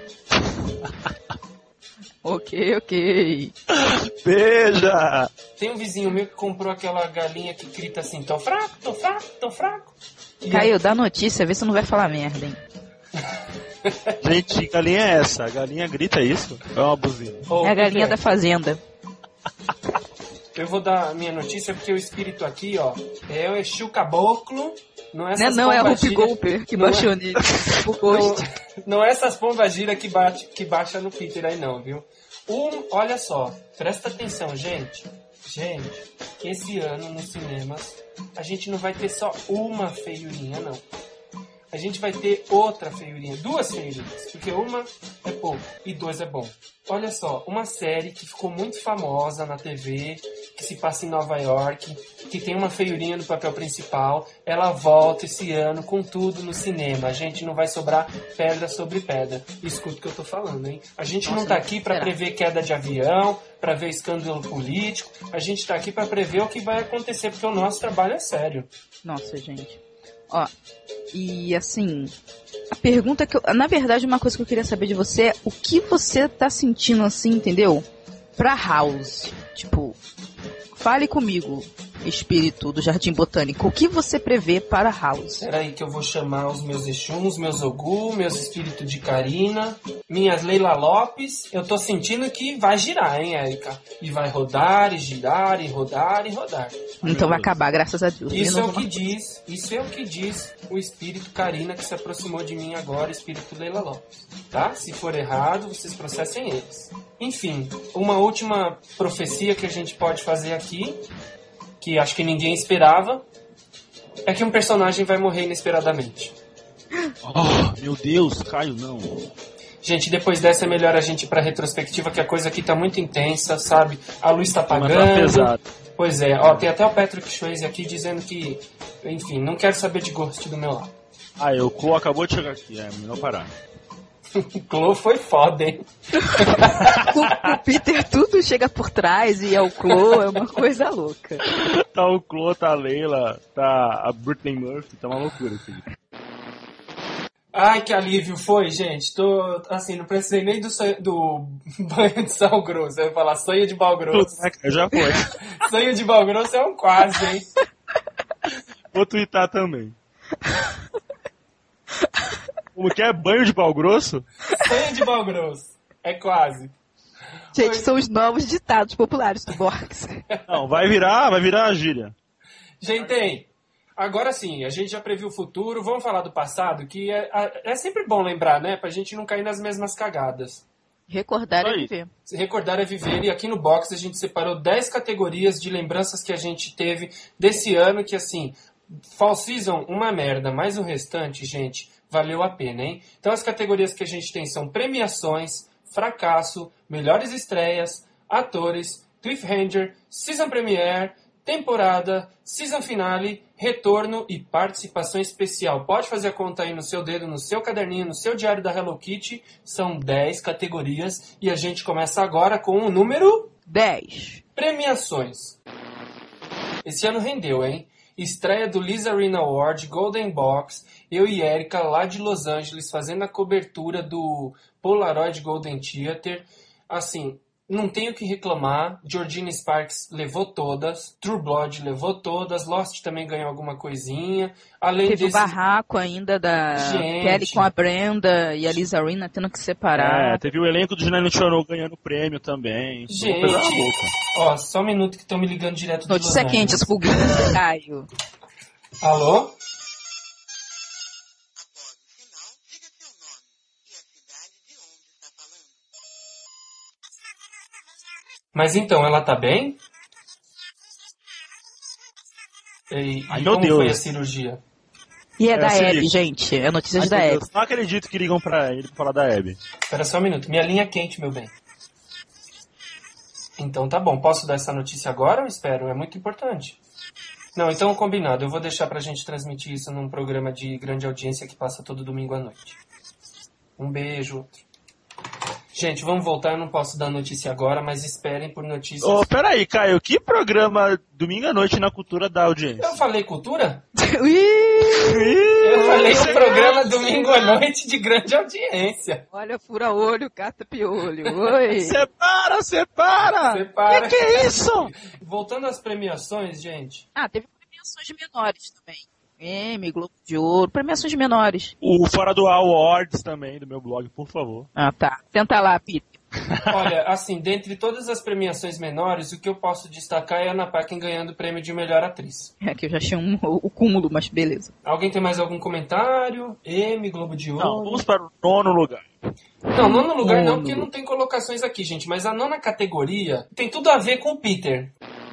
Ok, ok. Beija! Tem um vizinho meu que comprou aquela galinha que grita assim, tô fraco, tô fraco, tô fraco. E Caio, dá notícia, vê se não vai falar merda, hein? Gente, que galinha é essa? A galinha grita isso? É uma buzina. Ô, É a galinha Peter, da fazenda. eu vou dar a minha notícia porque o espírito aqui, ó, é o Exu Caboclo. Não é, Não, não é a Rupi Golper que baixou nele. Não, não é essas pombagira que, bate, que baixa no Peter aí não, viu? Um, olha só, presta atenção, gente. Gente, esse ano nos cinemas a gente não vai ter só uma feiurinha, não. A gente vai ter outra feiurinha, duas feiurinhas, porque uma é pouco e dois é bom. Olha só, uma série que ficou muito famosa na T V, que se passa em Nova York, que tem uma feiurinha no papel principal, ela volta esse ano com tudo no cinema. A gente não vai sobrar pedra sobre pedra. Escuta o que eu tô falando, hein? A gente Nossa, não tá aqui para prever queda de avião, para ver escândalo político. A gente tá aqui para prever o que vai acontecer, porque o nosso trabalho é sério. Nossa, gente. Ó, e assim, a pergunta que eu... Na verdade, uma coisa que eu queria saber de você é o que você tá sentindo assim, entendeu? Pra House. Tipo, fale comigo, espírito do Jardim Botânico. O que você prevê para House? Peraí que eu vou chamar os meus Exuns, meus Ogum, meus espíritos de Karina, minhas Leila Lopes. Eu tô sentindo que vai girar, hein, Érica? E vai rodar, e girar, e rodar, e rodar. Então vai acabar, graças a Deus. Isso é o que diz, isso é o que diz o espírito Karina que se aproximou de mim agora, espírito Leila Lopes. Tá? Se for errado, vocês processem eles. Enfim, uma última profecia que a gente pode fazer aqui, que acho que ninguém esperava, é que um personagem vai morrer inesperadamente. Oh, meu Deus, Caio, não. Gente, depois dessa é melhor a gente ir pra retrospectiva, que a coisa aqui tá muito intensa, sabe? A luz tá apagando. Pois é, ó, tem até o Patrick Swayze aqui dizendo que, enfim, não quero saber de Ghost do meu lado. Ah, o Clo acabou de chegar aqui, é melhor parar. O Clo foi foda, hein? o, o Peter tudo chega por trás e é o Clo, é uma coisa louca. Tá o Clo, tá a Leila, tá a Britney Murphy, tá uma loucura aqui. Ai, que alívio foi, gente. Tô, assim, não precisei nem do, sonho, do banho de sal grosso. Eu ia falar sonho de bal grosso. Já foi. Sonho de bal grosso é um quase, hein? Vou twittar também. Como que é? Banho de pau grosso? Sonho de pau grosso. É quase. Gente, são os novos ditados populares do Borges. Não, vai virar, vai virar a gíria. Gente, agora sim, a gente já previu o futuro. Vamos falar do passado, que é, é sempre bom lembrar, né? Pra gente não cair nas mesmas cagadas. Recordar é viver. Recordar é viver. E aqui no Box a gente separou dez categorias de lembranças que a gente teve desse ano, que assim, Fall Season, uma merda, mas o restante, gente, valeu a pena, hein? Então as categorias que a gente tem são premiações, fracasso, melhores estreias, atores, cliffhanger, season premiere, temporada, season finale, retorno e participação especial. Pode fazer a conta aí no seu dedo, no seu caderninho, no seu diário da Hello Kitty. São dez categorias e a gente começa agora com o número dez. Premiações. Esse ano rendeu, hein? Estreia do Lisa Arena Award, Golden Box, eu e Erika lá de Los Angeles fazendo a cobertura do Polaroid Golden Theater. Assim, não tenho o que reclamar. Georgina Sparks levou todas, True Blood levou todas, Lost também ganhou alguma coisinha. Além Teve desse... o barraco ainda da Gente. Kelly com a Brenda e a Lisa Arena tendo que separar. É, teve o elenco do Janelle Chorou ganhando prêmio também. Gente, ó, só um minuto que estão me ligando direto do Notícia quente, as pulguinhas, Caio. Alô? Mas então, ela tá bem? E, Ai, e meu como Deus. foi a cirurgia? E é, É da assim, Abby, gente. É notícias Ai, da meu Abby. Deus, não acredito que ligam pra ele pra falar da Abby. Espera só um minuto. Minha linha é quente, meu bem. Então tá bom. Posso dar essa notícia agora ou espero? É muito importante. Não, então combinado. Eu vou deixar pra gente transmitir isso num programa de grande audiência que passa todo domingo à noite. Um beijo, outro. Gente, vamos voltar. Eu não posso dar notícia agora, mas esperem por notícias. Ô, oh, peraí, Caio. Que programa domingo à noite na cultura da audiência? Eu falei cultura? Eu Eu falei o programa domingo à noite de grande audiência. Olha, fura olho, cata piolho. Oi. Separa, separa! Separa. Que que é isso? Voltando às premiações, gente. Ah, teve premiações menores também. Emmy, Globo de Ouro, premiações menores. O Fora do Ar Awards também, do meu blog, por favor. Ah, tá. Tenta lá, Peter. Olha, assim, dentre todas as premiações menores, o que eu posso destacar é a Anna Paquin ganhando o prêmio de melhor atriz. É que eu já achei um, o, o cúmulo, mas beleza. Alguém tem mais algum comentário? Emmy, Globo de Ouro? Não, vamos para o nono lugar. Não, nono lugar não, Nono. porque não tem colocações aqui, gente. Mas a nona categoria tem tudo a ver com o Peter.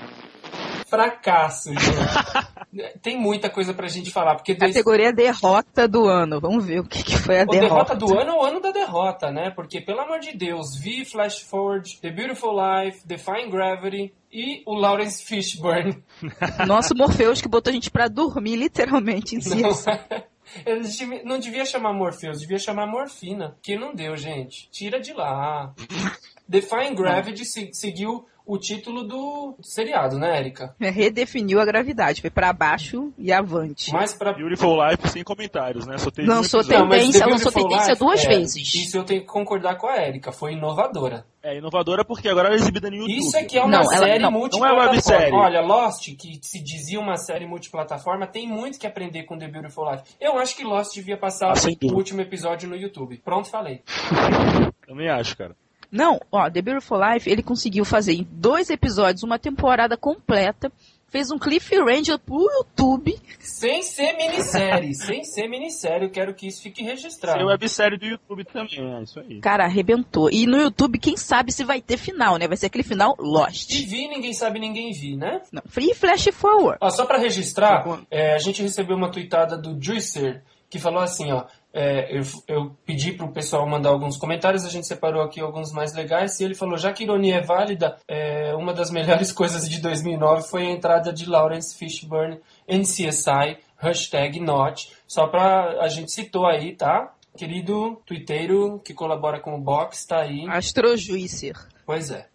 Fracasso, gente. Tem muita coisa pra gente falar, porque... dois- Categoria derrota do ano. Vamos ver o que, que foi a O derrota. derrota. do ano é o ano da derrota, né? Porque, pelo amor de Deus, Vi, Flash Forward, The Beautiful Life, Defying Gravity e o Lawrence Fishburne. Nosso Morpheus que botou a gente pra dormir, literalmente, em si. Eles devi- não devia chamar Morpheus, devia chamar Morfina. Que não deu, gente. Tira de lá. Defying Gravity se- seguiu o título do seriado, né, Erika? Redefiniu a gravidade. Foi pra baixo e avante. Mais pra... Beautiful Life sem comentários, né? Só teve Lançou um episódio. Não, mas tendência, The lançou Beautiful tendência Life, duas é, vezes. Isso eu tenho que concordar com a Erika. Foi inovadora. É inovadora porque agora ela é exibida no YouTube. Isso aqui é uma Não, ela- série não, não é multiplataforma. websérie. Olha, Lost, que se dizia uma série multiplataforma, tem muito que aprender com The Beautiful Life. Eu acho que Lost devia passar Ah, sem o dúvida. último episódio no YouTube. Pronto, falei. Também acho, cara. Não, ó, The Beautiful Life, ele conseguiu fazer em dois episódios uma temporada completa, fez um cliffhanger pro YouTube. Sem ser minissérie, sem ser minissérie, eu quero que isso fique registrado. Tem websérie do YouTube também, é isso aí. Cara, arrebentou. E no YouTube, quem sabe se vai ter final, né? Vai ser aquele final Lost. E vi, ninguém sabe, ninguém vi, né? Não, Free Flash Forward. Ó, só pra registrar, é, a gente recebeu uma tweetada do Juicer, que falou assim, ó, é, eu, eu pedi pro pessoal mandar alguns comentários, a gente separou aqui alguns mais legais, e ele falou, já que ironia é válida, é, uma das melhores coisas de dois mil e nove foi a entrada de Lawrence Fishburne em C S I, hashtag not, só pra, a gente citou aí, tá? Querido twitteiro que colabora com o Box, tá aí. Astrojuicer. Pois é.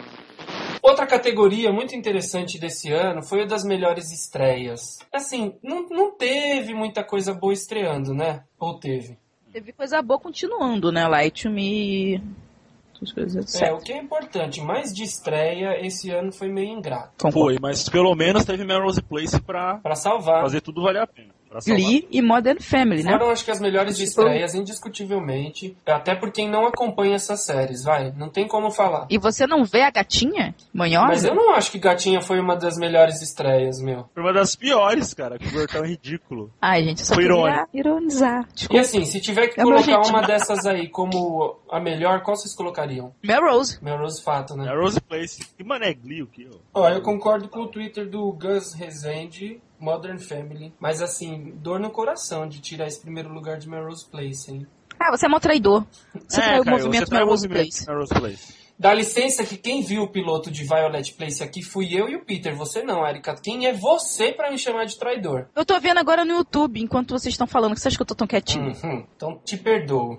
Outra categoria muito interessante desse ano foi a das melhores estreias. Assim, não, não teve muita coisa boa estreando, né? Ou teve? Teve coisa boa continuando, né? Light to Me. Essas coisas, É, etcétera. o que é importante, mais de estreia, esse ano foi meio ingrato. Concordo. Foi, mas pelo menos teve Melrose Place pra Pra salvar. fazer tudo valer a pena. Pra salvar. Lee e Modern Family, né? Foram, acho que, as melhores estreias, indiscutivelmente. Até por quem não acompanha essas séries, vai. Não tem como falar. E você não vê a gatinha? Manhosa? Mas eu não acho que Gatinha foi uma das melhores estreias, meu. Foi uma das piores, cara, que o Bertão é ridículo. Ai, gente, eu só Foi queria irônico. ironizar. E Desculpa. assim, se tiver que É uma colocar gente- uma dessas aí como a melhor, qual vocês colocariam? Melrose. Melrose Fato, né? Melrose Place. Que mané Glee, o que? ó? Ó, eu concordo com o Twitter do Gus Rezende, Modern Family. Mas assim, dor no coração de tirar esse primeiro lugar de Melrose Place, hein? Ah, você é mó traidor. Você É, traiu o Caio, movimento você traiu o Melrose movimento Place. Melrose Place. Dá licença que quem viu o piloto de Violet Place aqui fui eu e o Peter. Você não, Erika. Quem é você pra me chamar de traidor? Eu tô vendo agora no YouTube, enquanto vocês estão falando, que você acha que eu tô tão quietinho? Uhum, então te perdoo.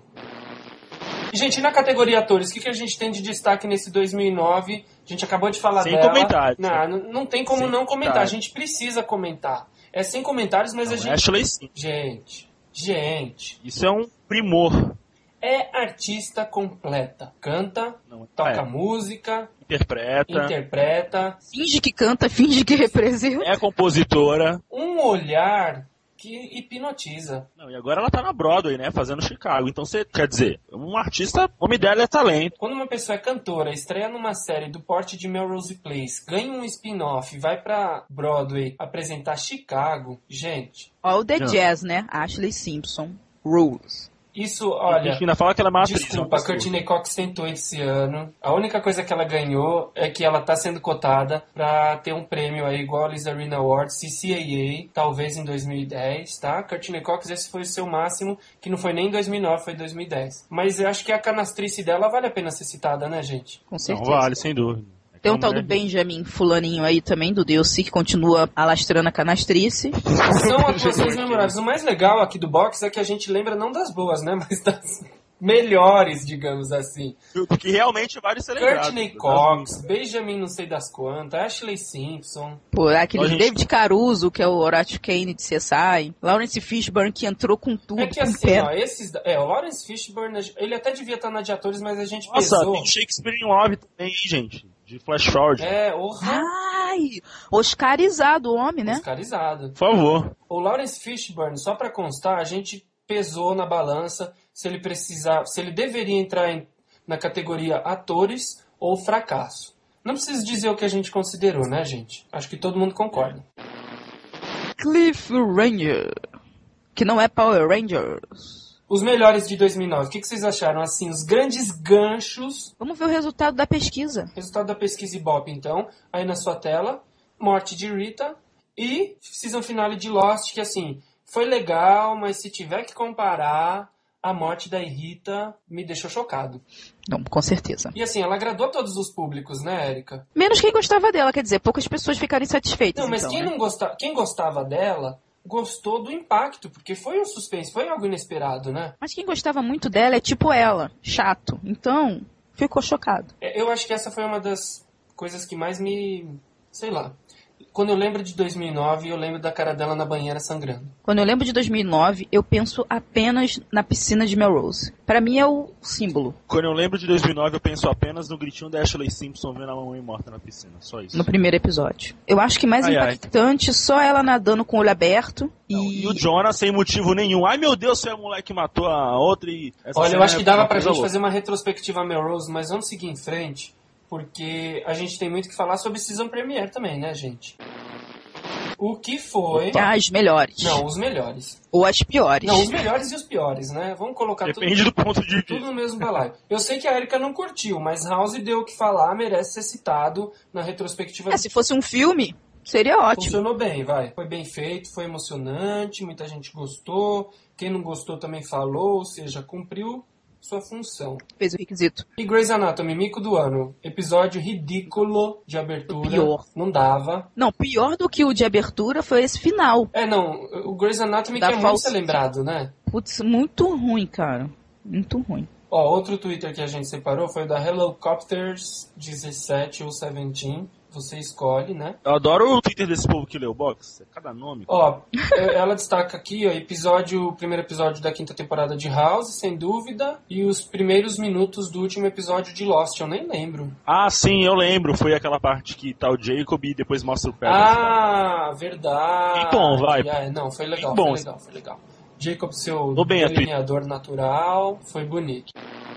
E, gente, na categoria atores, o que, que a gente tem de destaque nesse dois mil e nove? A gente acabou de falar Sem dela. comentários. Não, não, não tem como Sem não comentar. comentários. A gente precisa comentar. É sem comentários, mas a Não, gente... Ashley sim. Gente, gente... Isso é um primor. É artista completa. Canta, Não, toca é. música, Interpreta. interpreta. Finge que canta, finge que representa. É compositora. Um olhar que hipnotiza. Não, e agora ela tá na Broadway, né? Fazendo Chicago. Então você, quer dizer, um artista, o nome dela é talento. Quando uma pessoa é cantora, estreia numa série do porte de Melrose Place, ganha um spin-off, vai pra Broadway apresentar Chicago, gente, Ó, o The Não. Jazz, né? Ashley Simpson. Rules. isso, A olha... gente ainda fala que ela é uma atriz. Desculpa, é a um Courtney Cox tentou esse ano. A única coisa que ela ganhou é que ela tá sendo cotada pra ter um prêmio aí igual a Lisa Rinna Award, C C A A, talvez em dois mil e dez, tá? Courtney Cox, esse foi o seu máximo, que não foi nem em dois mil e nove, foi em dois mil e dez. Mas eu acho que a canastrice dela vale a pena ser citada, né, gente? Com Não certeza. vale, sem dúvida. É Tem um uma tal do mulher- Benjamin Fulaninho aí também, do D L C, que continua alastrando a canastrice. São atuações memoráveis. O mais legal aqui do box é que a gente lembra não das boas, né? Mas das melhores, digamos assim. Do que realmente vale ser lembrado. Courtney Cox, Benjamin não sei das quantas, Ashley Simpson. Pô, aquele Ó, gente- David Caruso, que é o Horatio Kane de C S I. Lawrence Fishburne, que entrou com tudo, É que com assim, pé. ó, esses... da- É, o Lawrence Fishburne, ele até devia estar na de atores, mas a gente Nossa, pesou. tem Shakespeare in Love também, hein, gente? De Flash Forward. É, orra. Ah, Ai, oscarizado o homem, né? Oscarizado. Por favor. O Lawrence Fishburne, só pra constar, a gente pesou na balança se ele precisar, se ele deveria entrar em, na categoria atores ou fracasso. Não preciso dizer o que a gente considerou, né, gente? Acho que todo mundo concorda. Cliff Ranger, que não é Power Rangers. Os melhores de dois mil e nove, o que, que vocês acharam? Assim, os grandes ganchos. Vamos ver o resultado da pesquisa. Resultado da pesquisa Ibope, então, aí na sua tela. Morte de Rita e season finale de Lost, que assim, foi legal, mas se tiver que comparar, a morte da Rita me deixou chocado. Não, com certeza. E assim, ela agradou todos os públicos, né, Érica? Menos quem gostava dela, quer dizer, poucas pessoas ficaram insatisfeitas. Não, mas então, quem, né? não gostava, quem gostava dela, gostou do impacto, porque foi um suspense, foi algo inesperado, né? Mas quem gostava muito dela é tipo ela, chato. Então, ficou chocado. É, Eu acho que essa foi uma das coisas que mais me... sei lá. Quando eu lembro de dois mil e nove, eu lembro da cara dela na banheira sangrando. Quando eu lembro de dois mil e nove, eu penso apenas na piscina de Melrose. Pra mim é o símbolo. Quando eu lembro de dois mil e nove, eu penso apenas no gritinho da Ashley Simpson vendo a mamãe morta na piscina. Só isso. No primeiro episódio. Eu acho que mais Ai, ai. impactante, só ela nadando com o olho aberto. Não, E... e o Jonah sem motivo nenhum. Ai meu Deus, foi a mulher que matou a outra e... Essa Olha, eu cena acho é que dava uma pra coisa gente louca. fazer uma retrospectiva a Melrose, mas vamos seguir em frente, porque a gente tem muito que falar sobre Season Premiere também, né, gente? O que foi... As melhores. Não, os melhores. Ou as piores. Não, os melhores e os piores, né? Vamos colocar Depende tudo, do ponto de vista. tudo no mesmo balaio. Eu sei que a Erika não curtiu, mas House deu o que falar, merece ser citado na retrospectiva. É, se fosse um filme, seria ótimo. Funcionou bem, vai. Foi bem feito, foi emocionante, muita gente gostou. Quem não gostou também falou, ou seja, cumpriu sua função. Fez o requisito. E Grey's Anatomy, mico do ano. Episódio ridículo de abertura. Pior. Não dava. Não, pior do que o de abertura foi esse final. É, não. O Grey's Anatomy Da quer muito falsa- ser lembrado, né? Putz, muito ruim, cara. Muito ruim. Ó, outro Twitter que a gente separou foi o da Hellocopters dezessete ou dezessete. Você escolhe, né? Eu adoro o Twitter desse povo que lê o box. É cada nome. Ó, ela destaca aqui, ó, episódio, o primeiro episódio da quinta temporada de House, sem dúvida, e os primeiros minutos do último episódio de Lost, eu nem lembro. Ah, sim, eu lembro. Foi aquela parte que tá o Jacob e depois mostra o pé. Ah, verdade. Muito bom, vai. Ah, não, foi legal, Muito bom. foi legal, foi legal. Jacob, seu Tô bem, delineador natural, foi bonito.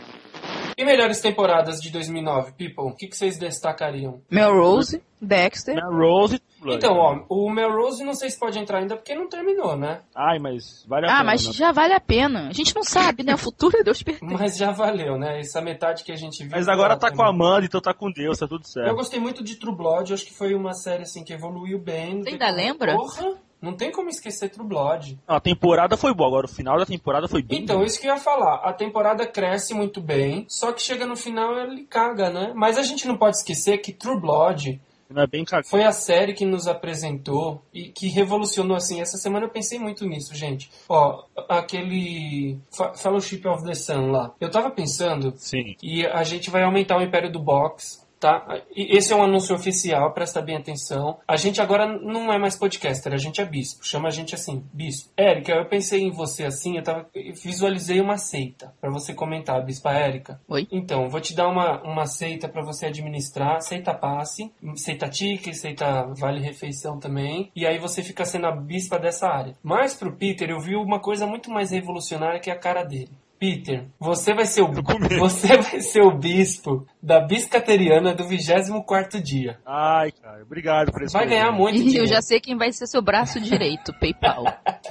E melhores temporadas de dois mil e nove, people? O que, que vocês destacariam? Melrose, Dexter. Na Rose. Então, ó, o Melrose não sei se pode entrar ainda porque não terminou, né? Ai, mas vale a Ah, pena. mas né? já vale a pena. A gente não sabe, né? O futuro é Deus pertence. Mas já valeu, né? Essa metade que a gente viu. Mas agora foi tá ótima. com a Amanda, então tá com Deus, tá tudo Eu certo. gostei muito de True Blood, acho que foi uma série assim que evoluiu bem. Você ainda lembra? Porra, não tem como esquecer True Blood. A temporada foi boa, agora o final da temporada foi bem Então, bom. isso que eu ia falar. A temporada cresce muito bem, só que chega no final ele caga, né? Mas a gente não pode esquecer que True Blood Não é bem cagado. foi a série que nos apresentou e que revolucionou, assim. Essa semana eu pensei muito nisso, gente. Ó, aquele Fa- Fellowship of the Sun lá. Eu tava pensando Sim. e a gente vai aumentar o Império do Box, tá? E esse é um anúncio oficial, presta bem atenção. A gente agora não é mais podcaster, a gente é bispo. Chama a gente assim, bispo. Érica, eu pensei em você assim, eu, tava, eu visualizei uma seita pra você comentar, bispa Érica. Oi? Então, vou te dar uma, uma seita pra você administrar, seita passe, seita tique, seita vale refeição também, e aí você fica sendo a bispa dessa área. Mas pro Peter, eu vi uma coisa muito mais revolucionária que é a cara dele. Peter, você vai ser o, você vai ser o bispo da biscateriana do vigésimo quarto dia. Ai, cara, obrigado por esse Vai ganhar presente. muito E eu dinheiro. já sei quem vai ser seu braço direito, PayPal.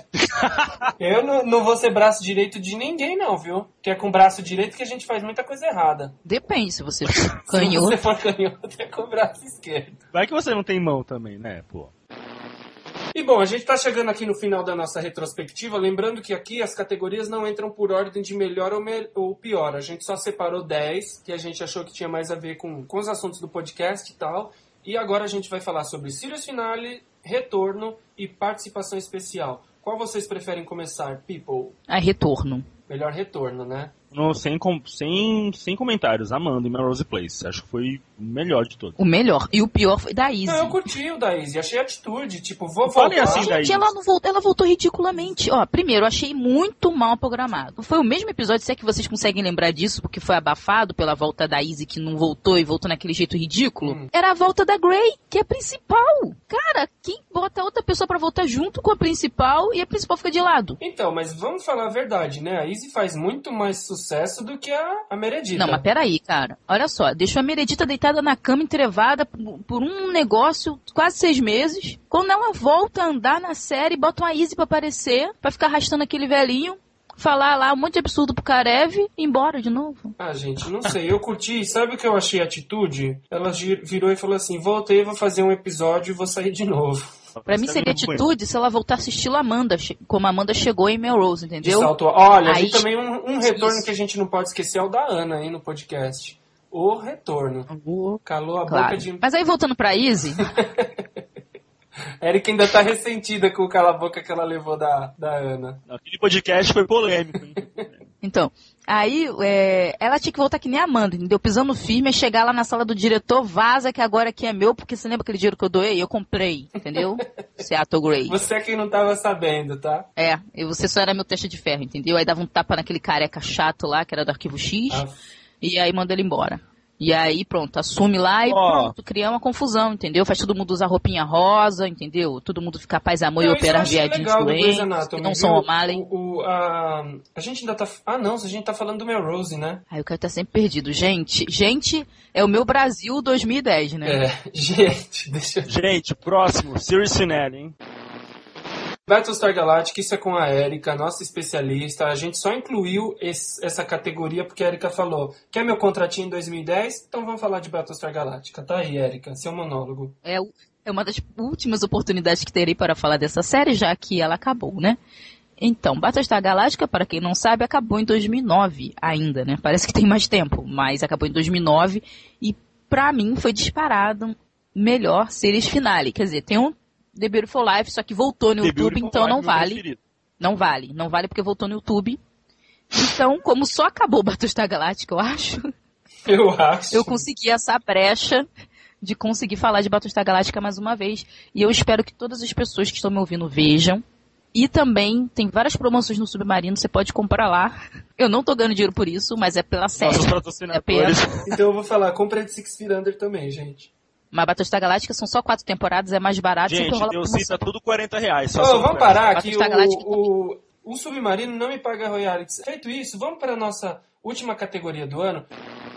Eu não, não vou ser braço direito de ninguém, não, viu? Que é com braço direito que a gente faz muita coisa errada. Depende, se você for Se canhoto. você for canhoto, é com o braço esquerdo. Vai que você não tem mão também, né, pô? E bom, a gente está chegando aqui no final da nossa retrospectiva, lembrando que aqui as categorias não entram por ordem de melhor ou, me- ou pior. A gente só separou dez, que a gente achou que tinha mais a ver com, com os assuntos do podcast e tal. E agora a gente vai falar sobre Series Finale, retorno e participação especial. Qual vocês preferem começar, people? Ah, retorno. Melhor retorno, né? Não, sem, com- sem, sem comentários, Amanda e Melrose Place. Acho que foi O melhor de todos. O melhor. E o pior foi da Izzy. Não, eu curti o da Izzy, achei atitude, tipo, vou Falei voltar. assim da Gente, Izzy. ela, não voltou, ela voltou ridiculamente. Ó, primeiro, eu achei muito mal programado. Foi o mesmo episódio, se é que vocês conseguem lembrar disso, porque foi abafado pela volta da Izzy, que não voltou e voltou naquele jeito ridículo. Hum. Era a volta da Grey, que é a principal. Cara, quem bota outra pessoa pra voltar junto com a principal e a principal fica de lado? Então, mas vamos falar a verdade, né? A Izzy faz muito mais sucesso do que a, a Meredith. Não, mas peraí, cara. Olha só, deixou a Meredita deitada na cama, entrevada por, por um negócio quase seis meses. Quando ela volta a andar na série, bota uma Izzy pra aparecer, pra ficar arrastando aquele velhinho, falar lá um monte de absurdo pro Karev e ir embora de novo. Ah, gente, não sei. Eu curti. Sabe o que eu achei atitude? Ela gi- virou e falou assim, voltei, vou fazer um episódio e vou sair de novo. Pra mim seria atitude se ela voltasse estilo Amanda, che- como a Amanda chegou em Melrose, De entendeu? salto. Olha, Aí- e também um, um retorno Isso. que a gente não pode esquecer é o da Ana aí no podcast. O retorno. Calou a boca Claro. de... Mas aí voltando pra Izzy, Erika ainda tá ressentida com o cala-boca que ela levou da, da Ana. Aquele podcast foi polêmico, hein? então, aí é, ela tinha que voltar que nem a Amanda, entendeu? Pisando firme, é chegar lá na sala do diretor, vaza que agora aqui é meu, porque você lembra aquele dinheiro que eu doei? Eu comprei, entendeu? Seattle Grey. Você é quem não tava sabendo, tá? É, e você só era meu teste de ferro, entendeu? Aí dava um tapa naquele careca chato lá, que era do Arquivo X, Ah, e aí manda ele embora. E aí, pronto, assume lá e Ó. pronto, cria uma confusão, entendeu? Faz todo mundo usar roupinha rosa, entendeu? Todo mundo ficar paz, amor e Não, isso eu operar achei viadinhos legal do Grey's doentes, Anatomy, que não viu? são O'Malley. O, o, a, a gente ainda tá... Ah, não, a gente tá falando do Melrose, né? Ai, o cara tá sempre perdido. Gente, gente, é o meu Brasil dois mil e dez, né? É, gente, deixa... Gente, próximo, Series Finale, hein? Battlestar Galactica, isso é com a Erika, nossa especialista. A gente só incluiu esse- essa categoria porque a Erika falou, quer meu contratinho em dois mil e dez? Então vamos falar de Battlestar Galactica. Tá aí, Erika, seu monólogo. É, o- é uma das últimas oportunidades que terei para falar dessa série, já que ela acabou, né? Então, Battlestar Galactica, para quem não sabe, acabou em dois mil e nove ainda, né? Parece que tem mais tempo, mas acabou em dois mil e nove e pra mim foi disparado melhor series finale. Quer dizer, tem um The Beautiful Life, só que voltou no The YouTube, Beautiful então Life, não meu vale. preferido. Não vale. Não vale porque voltou no YouTube. Então, como só acabou Battlestar Galactica, eu acho, Eu acho. eu consegui essa brecha de conseguir falar de Battlestar Galactica mais uma vez. E eu espero que todas as pessoas que estão me ouvindo vejam. E também tem várias promoções no Submarino, você pode comprar lá. Eu não tô ganhando dinheiro por isso, mas é pela série. Nossos É patrocinadores. pena. Então eu vou falar, compra de Six Feet Under também, gente. Mas Battlestar Galactica são só quatro temporadas, é mais barato, Gente, sempre rola eu promoção. cito tudo quarenta reais. Só Ô, são vamos quarenta. parar que Battlestar Galactica o, o, o Submarino não me paga royalties. Feito isso, vamos para a nossa última categoria do ano.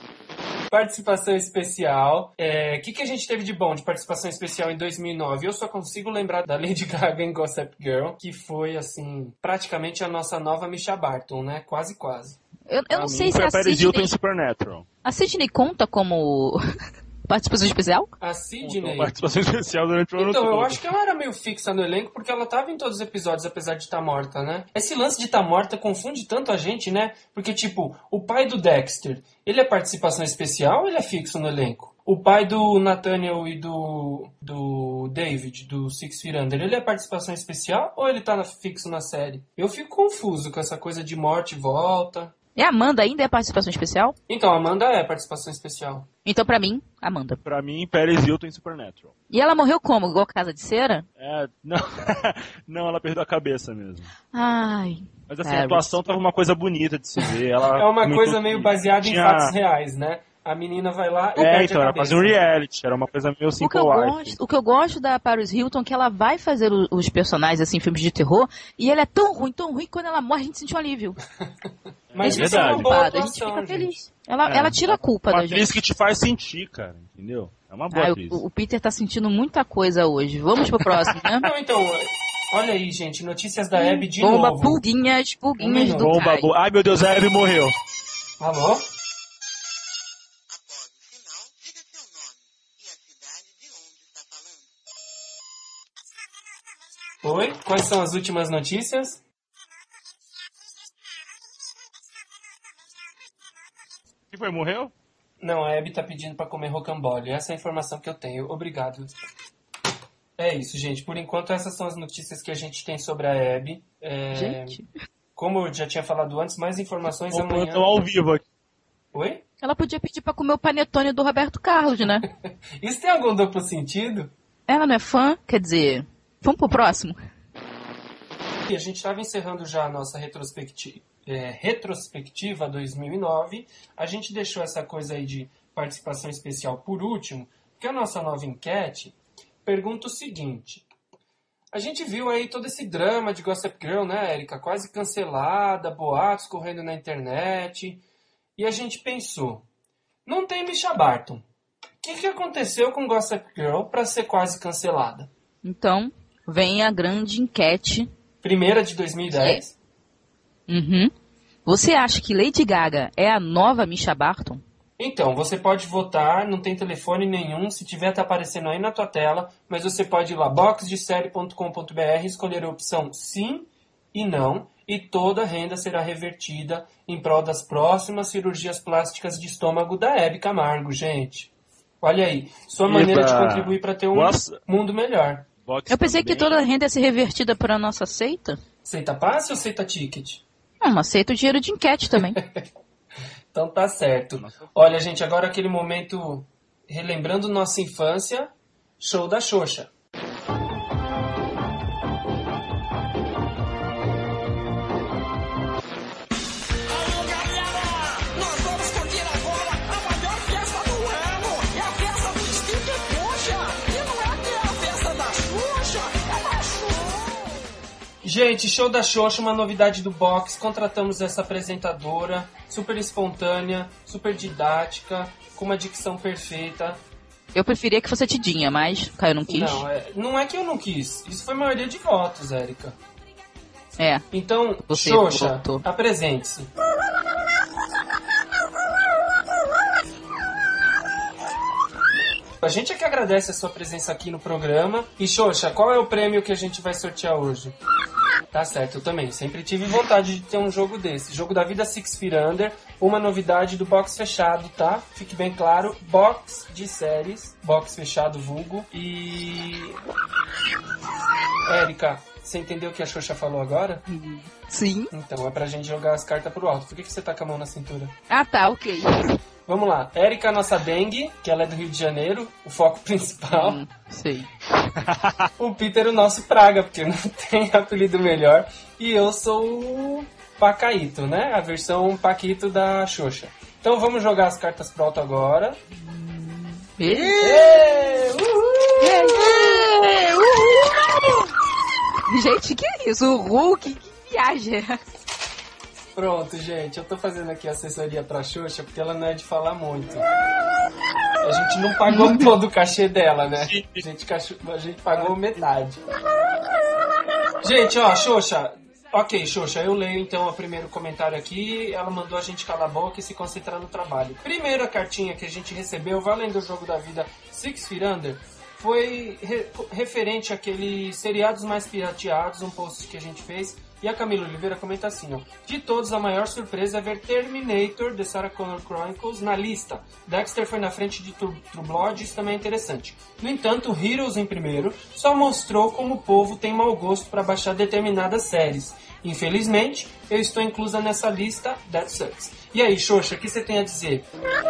Participação especial. O é, que, que a gente teve de bom de participação especial em dois mil e nove? Eu só consigo lembrar da Lady Gaga em Gossip Girl, que foi, assim, praticamente a nossa nova Misha Barton, né? Quase, quase. Eu, eu Pra não mim, sei se foi a a Paris Hilton Sidney... em Supernatural. A Sidney conta como participação especial? A Sidney... Participação especial durante o ano Então, todo. eu acho que ela era meio fixa no elenco porque ela tava em todos os episódios, apesar de estar morta, né? Esse lance de estar morta confunde tanto a gente, né? Porque, tipo, o pai do Dexter, ele é participação especial ou ele é fixo no elenco? O pai do Nathaniel e do, do David, do Six Feet Under, ele é participação especial ou ele tá na- fixo na série? Eu fico confuso com essa coisa de morte e volta. E a Amanda ainda é participação especial? Então, a Amanda é participação especial. Então, pra mim, Amanda. Pra mim, Paris Hilton em Supernatural. E ela morreu como? Igual Casa de Cera? É, não, não, ela perdeu a cabeça mesmo. Ai. Mas assim, Paris. a atuação tava uma coisa bonita de se ver. Ela É uma comentou coisa meio que baseada em tinha- fatos reais, né? A menina vai lá e É, perde então, a era cabeça. quase um reality, era uma coisa meio O que, Simple eu Life. gosto, o que eu gosto da Paris Hilton é que ela vai fazer o- os personagens, assim, em filmes de terror, e ela é tão ruim, tão ruim, que quando ela morre a gente sente um alívio. Mas É isso é uma verdade. boa Culpada, a gente atuação, fica gente. feliz. Ela, É, ela tira a culpa Uma da atriz gente. que te faz sentir, cara, entendeu? É uma boa Ah, atriz. o, o Peter tá sentindo muita coisa hoje. Vamos pro próximo, né? Não, então, olha aí, gente, notícias da Hebe de Bomba, novo. pulguinhas, pulguinhas Um do Bomba, Caio. bo... Ai, meu Deus, a Abby morreu. Alô? Após o sinal, diga seu nome e a cidade de onde está falando. Oi? Quais são as últimas notícias? Quem foi, morreu? Não, a Hebe tá pedindo pra comer rocambole. Essa é a informação que eu tenho. Obrigado. É isso, gente. Por enquanto, essas são as notícias que a gente tem sobre a Hebe. É, Gente, Como eu já tinha falado antes, mais informações Bom, amanhã. plantão ao vivo aqui. Oi? Ela podia pedir pra comer o panetone do Roberto Carlos, né? Isso tem algum duplo sentido? Ela não é fã? Quer dizer, vamos pro próximo? E a gente estava encerrando já a nossa retrospectiva, é, retrospectiva dois mil e nove. A gente deixou essa coisa aí de participação especial por último, porque a nossa nova enquete pergunta o seguinte. A gente viu aí todo esse drama de Gossip Girl, né, Érica? Quase cancelada, boatos correndo na internet. E a gente pensou, não tem Mischa Barton. O que, que aconteceu com Gossip Girl para ser quase cancelada? Então, vem a grande enquete. Primeira de dois mil e dez. Uhum. Você acha que Lady Gaga é a nova Mischa Barton? Então, você pode votar, não tem telefone nenhum, se tiver tá aparecendo aí na tua tela, mas você pode ir lá, box de série ponto com ponto b r, escolher a opção sim e não, e toda a renda será revertida em prol das próximas cirurgias plásticas de estômago da Hebe Camargo, gente. Olha aí, sua Eita. maneira de contribuir para ter um Nossa. mundo melhor. Box Eu pensei também. que toda a renda ia ser revertida para a nossa seita. Aceita passe ou aceita ticket? Não, aceita o dinheiro de enquete também. Então tá certo. Olha, gente, agora aquele momento relembrando nossa infância, show da Xuxa. Nós vamos curtir agora a maior festa do ano. É a festa do Steve Xuxa. E não é que é a festa da Xuxa, é da Xuxa. Gente, show da Xuxa, uma novidade do box. Contratamos essa apresentadora, super espontânea, super didática, com uma dicção perfeita. Eu preferia que fosse a Tidinha, mas Caio não quis. Não, é, não é que eu não quis. Isso foi maioria de votos, Érica. É. Então, Você Xuxa, votou. apresente-se. A gente é que agradece a sua presença aqui no programa. E, Xuxa, qual é o prêmio que a gente vai sortear hoje? Tá certo, eu também. Sempre tive vontade de ter um jogo desse. Jogo da vida Six Feet Under. Uma novidade do box fechado, tá? Fique bem claro. Box de séries. Box fechado, vulgo. E... Érica, você entendeu o que a Xuxa falou agora? Sim. Então, é pra gente jogar as cartas pro alto. Por que, que você tá com a mão na cintura? Ah, tá, ok. Vamos lá. Érica, nossa dengue, que ela é do Rio de Janeiro, o foco principal. Hum, sei. O Peter, o nosso praga, porque não tem apelido melhor. E eu sou o Pacaíto, né? A versão Paquito da Xuxa. Então vamos jogar as cartas pro alto agora. E... Ê, uhul! É, uhul! Gente, que é isso? O Hulk, que viagem é essa? Pronto, gente. Eu tô fazendo aqui assessoria pra Xuxa, porque ela não é de falar muito. A gente não pagou todo o cachê dela, né? A gente, a gente pagou metade. Gente, ó, Xuxa... Ok, Xuxa, eu leio então o primeiro comentário aqui. Ela mandou a gente calar a boca e se concentrar no trabalho. Primeira cartinha que a gente recebeu, valendo o jogo da vida Six Feet Under, foi re- referente àqueles seriados mais pirateados, um post que a gente fez. E a Camila Oliveira comenta assim, ó. De todos, a maior surpresa é ver Terminator, The Sarah Connor Chronicles, na lista. Dexter foi na frente de True, True Blood, isso também é interessante. No entanto, Heroes em primeiro só mostrou como o povo tem mau gosto para baixar determinadas séries. Infelizmente, eu estou inclusa nessa lista, that sucks. E aí, Xuxa, o que você tem a dizer?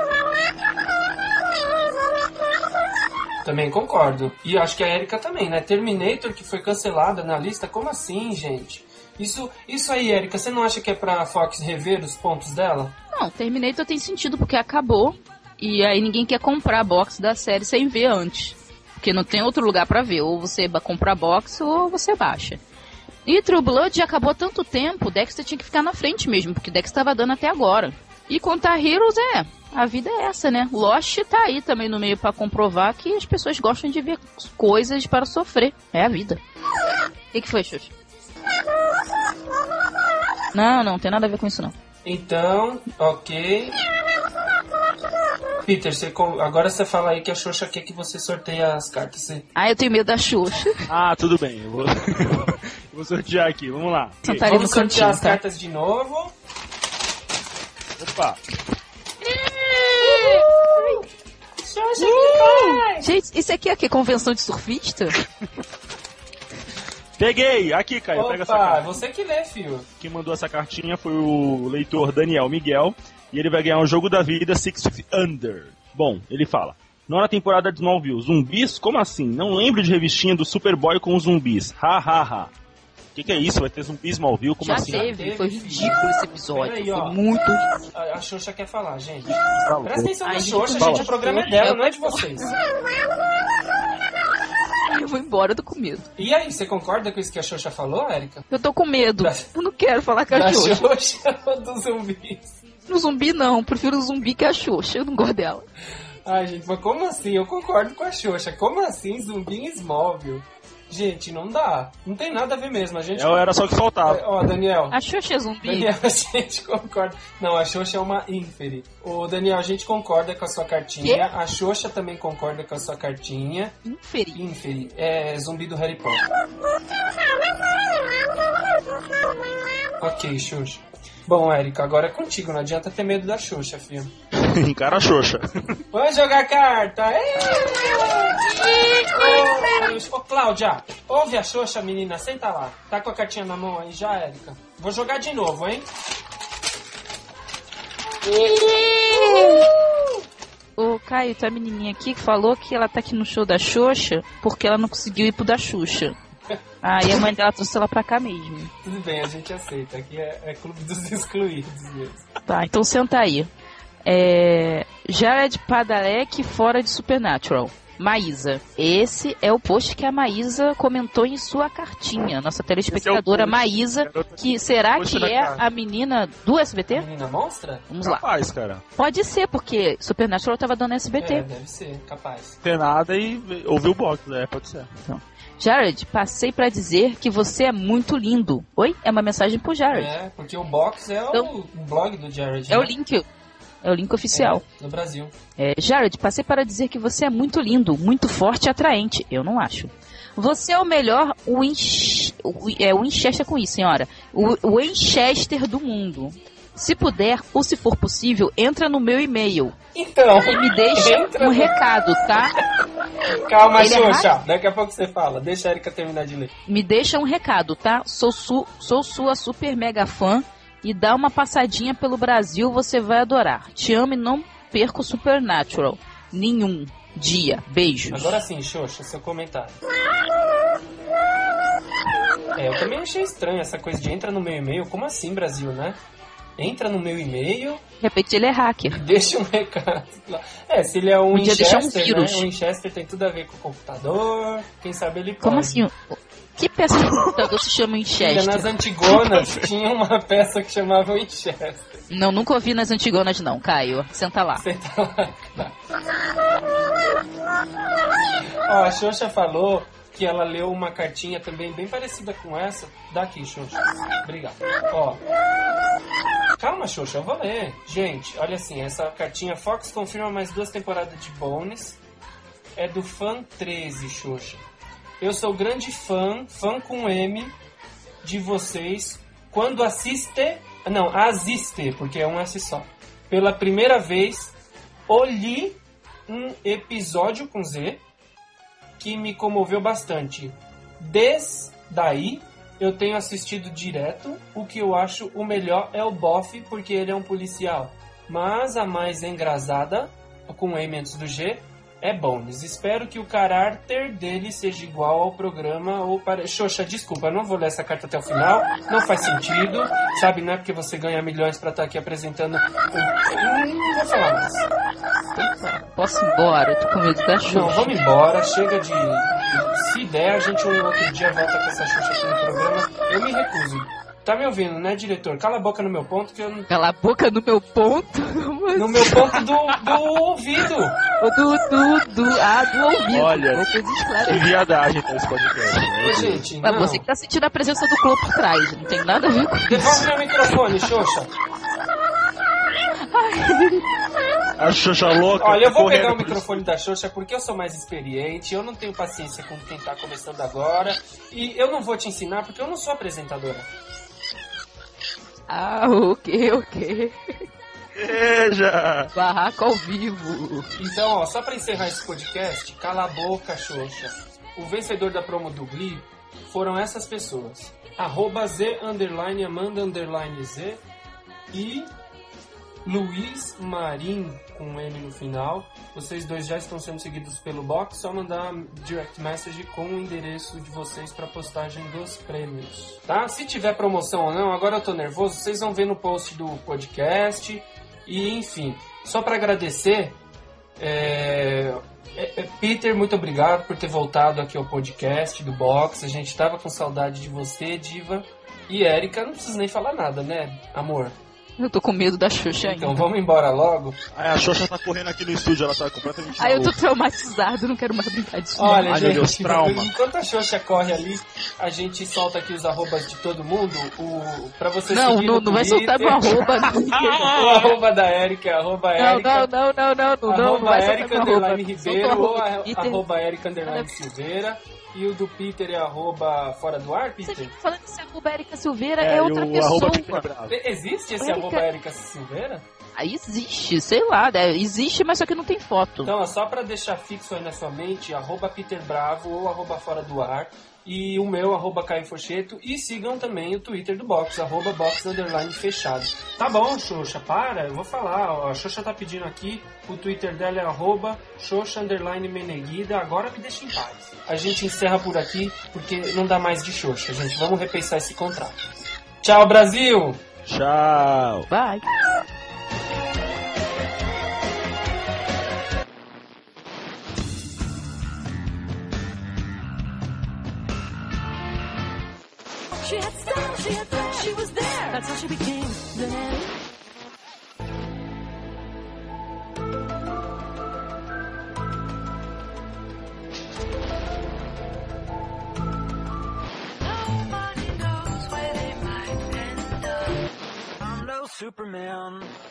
Também concordo. E acho que a Erika também, né? Terminator, que foi cancelada na lista, como assim, gente? Isso, isso aí, Erika, você não acha que é pra Fox rever os pontos dela? Não, Terminator tem sentido porque acabou e aí ninguém quer comprar a box da série sem ver antes. Porque não tem outro lugar pra ver, ou você compra a box ou você baixa. E True Blood já acabou há tanto tempo, Dexter tinha que ficar na frente mesmo, porque Dexter tava dando até agora. E contar Heroes é, a vida é essa, né? Lost tá aí também no meio pra comprovar que as pessoas gostam de ver coisas para sofrer. É a vida. O que, que foi, Xuxa? Não, não, tem nada a ver com isso não. Então, ok. Peter, você, agora você fala aí que a Xuxa quer que você sorteie as cartas. Você... Ah, eu tenho medo da Xuxa. Ah, tudo bem. Eu vou, eu vou sortear aqui, vamos lá. Sentaria Vamos no sortear cantinho, as tá? cartas de novo. Opa! Xuxa, que vai! Gente, isso aqui é o quê? Convenção de surfista? Peguei! Aqui, Caio, pega essa Opa, carta. você que lê, filho. Quem mandou essa cartinha foi o leitor Daniel Miguel. e ele vai ganhar um jogo da vida Six Feet Under. Bom, ele fala: nona temporada de Smallville, zumbis? Como assim? Não lembro de revistinha do Superboy com zumbis. Ha, ha, ha. O que, que é isso? Vai ter zumbi Smallville? Como Já assim? teve, foi ridículo esse episódio. Peraí, foi ó. muito ridículo. A, a Xuxa quer falar, gente. Fala. Presta atenção na Ai, Xuxa, fala. gente. O programa é dela, não é de vocês. Eu vou embora, eu tô com medo. E aí, você concorda com isso que a Xuxa falou, Érica? Eu tô com medo. Da- Eu não quero falar com a Da Xuxa. Xuxa ou dos zumbis? No zumbi, não. Prefiro o zumbi que a Xuxa. Eu não gosto dela. Ai, gente, mas como assim? Eu concordo com a Xuxa. Como assim zumbi em Smallville? Gente, não dá. Não tem nada a ver mesmo. A gente... É, era só o que faltava. Ó, Daniel. A Xuxa é zumbi? Daniel, a gente concorda. Não, a Xuxa é uma ínfere. Ô, Daniel, a gente concorda com a sua cartinha. Quê? A Xuxa também concorda com a sua cartinha. Inferi. Ínfere. É zumbi do Harry Potter. Ok, Xuxa. Bom, Érica, agora é contigo. Não adianta ter medo da Xuxa, filho. Encara a Xoxa. Vamos jogar carta! Ê! Ô, ô, Cláudia, ouve a Xuxa, menina, senta lá. Tá com a cartinha na mão aí já, Érica? Vou jogar de novo, hein? Ô, Caio, tem a menininha aqui que falou que ela tá aqui no show da Xuxa porque ela não conseguiu ir pro da Xuxa. Ah, e a mãe dela trouxe ela pra cá mesmo. Tudo bem, a gente aceita. Aqui é, é clube dos excluídos mesmo. Tá, então senta aí. É... Jared Padalecki fora de Supernatural. Maísa. Esse é o post que a Maísa comentou em sua cartinha. Nossa telespectadora Esse é o post. Maísa, que será Post que da é cara. a menina do S B T? Menina monstra? Vamos lá. Capaz, cara. Pode ser, porque Supernatural tava dando S B É, T. deve ser, capaz. Não tem nada e ouviu o box, né? Pode ser. Jared, passei pra dizer que você é muito lindo. Oi? É uma mensagem pro Jared. É, porque o box é Então- o blog do Jared. É o né? link. É o link oficial. É, no Brasil. É, Jared, passei para dizer que você é muito lindo, muito forte e atraente. Eu não acho. Você é o melhor Winch... é, Winchester com isso, senhora. O Winchester do mundo. Se puder, ou se for possível, entra no meu e-mail. Então, E me deixa entra um no- recado, tá? Calma, Ele é Xuxa. Daqui a pouco você fala. Deixa a Erika terminar de ler. Me deixa um recado, tá? Sou, su... Sou sua super mega fã e dá uma passadinha pelo Brasil, você vai adorar. Te amo e não perco Supernatural. Nenhum dia. Beijos. Agora sim, Xuxa, seu comentário. É, eu também achei estranho essa coisa de entra no meu e-mail. Como assim, Brasil, né? Entra no meu e-mail De repente ele é hacker. e deixa um recado lá. É, se ele é um Podia deixar um Winchester, vírus. né? O Winchester tem tudo a ver com o computador. Quem sabe ele pode. Como assim? Que peça de computador se chama Filha, Winchester? nas Antigonas tinha uma peça que chamava Winchester. Não, nunca ouvi nas Antigonas não, Caio. Senta lá. Senta lá. Ó, a Xuxa falou que ela leu uma cartinha também bem parecida com essa. Daqui, Xuxa. Obrigado. Ó. Calma, Xuxa, eu vou ler. Gente, olha assim, essa cartinha Fox confirma mais duas temporadas de Bones. É do fã treze, Xuxa. Eu sou grande fã, fã com M, de vocês, quando assiste... Não, assiste, porque é um S só. Pela primeira vez, olhei um episódio com Z que me comoveu bastante. Desde daí, eu tenho assistido direto. O que eu acho o melhor é o Boff, porque ele é um policial. Mas a mais engraçada, com M antes do G, é Bones. Espero que o caráter dele seja igual ao programa ou para... Xoxa, desculpa, eu não vou ler essa carta até o final. Não faz sentido. Sabe, não é porque você ganha milhões pra estar aqui apresentando... Hum, não vou falar mais. Posso ir embora? Eu tô com medo da Não, Xuxa. vamos embora. Chega de... Se der, a gente um outro dia volta com essa Xuxa aqui no programa. Eu me recuso. Tá me ouvindo, né, diretor? Cala a boca no meu ponto que eu não... Cala a boca no meu ponto. No meu ponto do, do ouvido. O do, do, do, ah, do ouvido. Olha, Vou pedir Que esclarecer. viadagem tá esse podcast. né? Ô, gente, Mas não. você que tá sentindo a presença do Clô por trás. Não tem nada a ver com isso. Devolve meu microfone, Xuxa. A Xuxa louca. Olha, eu vou correndo pegar o por isso. microfone da Xuxa porque eu sou mais experiente, eu não tenho paciência com quem tá começando agora. E eu não vou te ensinar porque eu não sou apresentadora. Ah, ok, ok. Veja! Barraco ao vivo. Então, ó, só pra encerrar esse podcast, cala a boca, Xuxa. O vencedor da promo do Glee foram essas pessoas. Arroba Z, underline, Amanda, underline Z. E Luiz Marim, com um M no final. Vocês dois já estão sendo seguidos pelo box, só mandar direct message com o endereço de vocês para postagem dos prêmios, tá? Se tiver promoção ou não, agora eu tô nervoso, vocês vão ver no post do podcast. E enfim, só para agradecer, é... É, Peter, muito obrigado por ter voltado aqui ao podcast do box. A gente tava com saudade de você, Diva. E Érica, não precisa nem falar nada, né, amor? Eu tô com medo da Xuxa ainda. Então vamos embora logo. Aí a Xuxa tá correndo aqui no estúdio, ela tá completamente Aí eu tô maluca. traumatizado, não quero mais brincar disso. Olha, Ai, gente, meu Deus, trauma. enquanto a Xuxa corre ali, a gente solta aqui os arrobas de todo mundo. O, pra você Não, seguir não, no não vai Twitter, soltar meu arroba. O arroba da Érica é arroba Não, Érica. não, não, não, não, não, não, não Arroba vai soltar Érica meu arroba. underline Solta o Ribeiro ou arroba a- do Peter. arroba Érica underline Silveira. E o do Peter é arroba fora do ar, Você Peter? fica falando que esse arroba Érica Silveira É, é e outra o pessoa. arroba Peter Bravo. Existe esse Érica- arroba Érica Silveira? Ah, existe, sei lá, né? Existe, mas só que não tem foto. Então, ó, só pra deixar fixo aí na sua mente, arroba Peter Bravo ou arroba fora do ar. E o meu, arroba Caio Focheto. E sigam também o Twitter do Box, arroba Box underline fechado. Tá bom, Xoxa, para, eu vou falar. Ó, a Xoxa tá pedindo aqui, o Twitter dela é arroba Xoxa underline Meneguida. Agora me deixa em paz. A gente encerra por aqui, porque não dá mais de Xoxa, gente. Vamos repensar esse contrato. Tchau, Brasil! Tchau. Vai. She had style, she had flair, she was there. That's how she became the Nelly. Nobody knows where they might end up. I'm no Superman.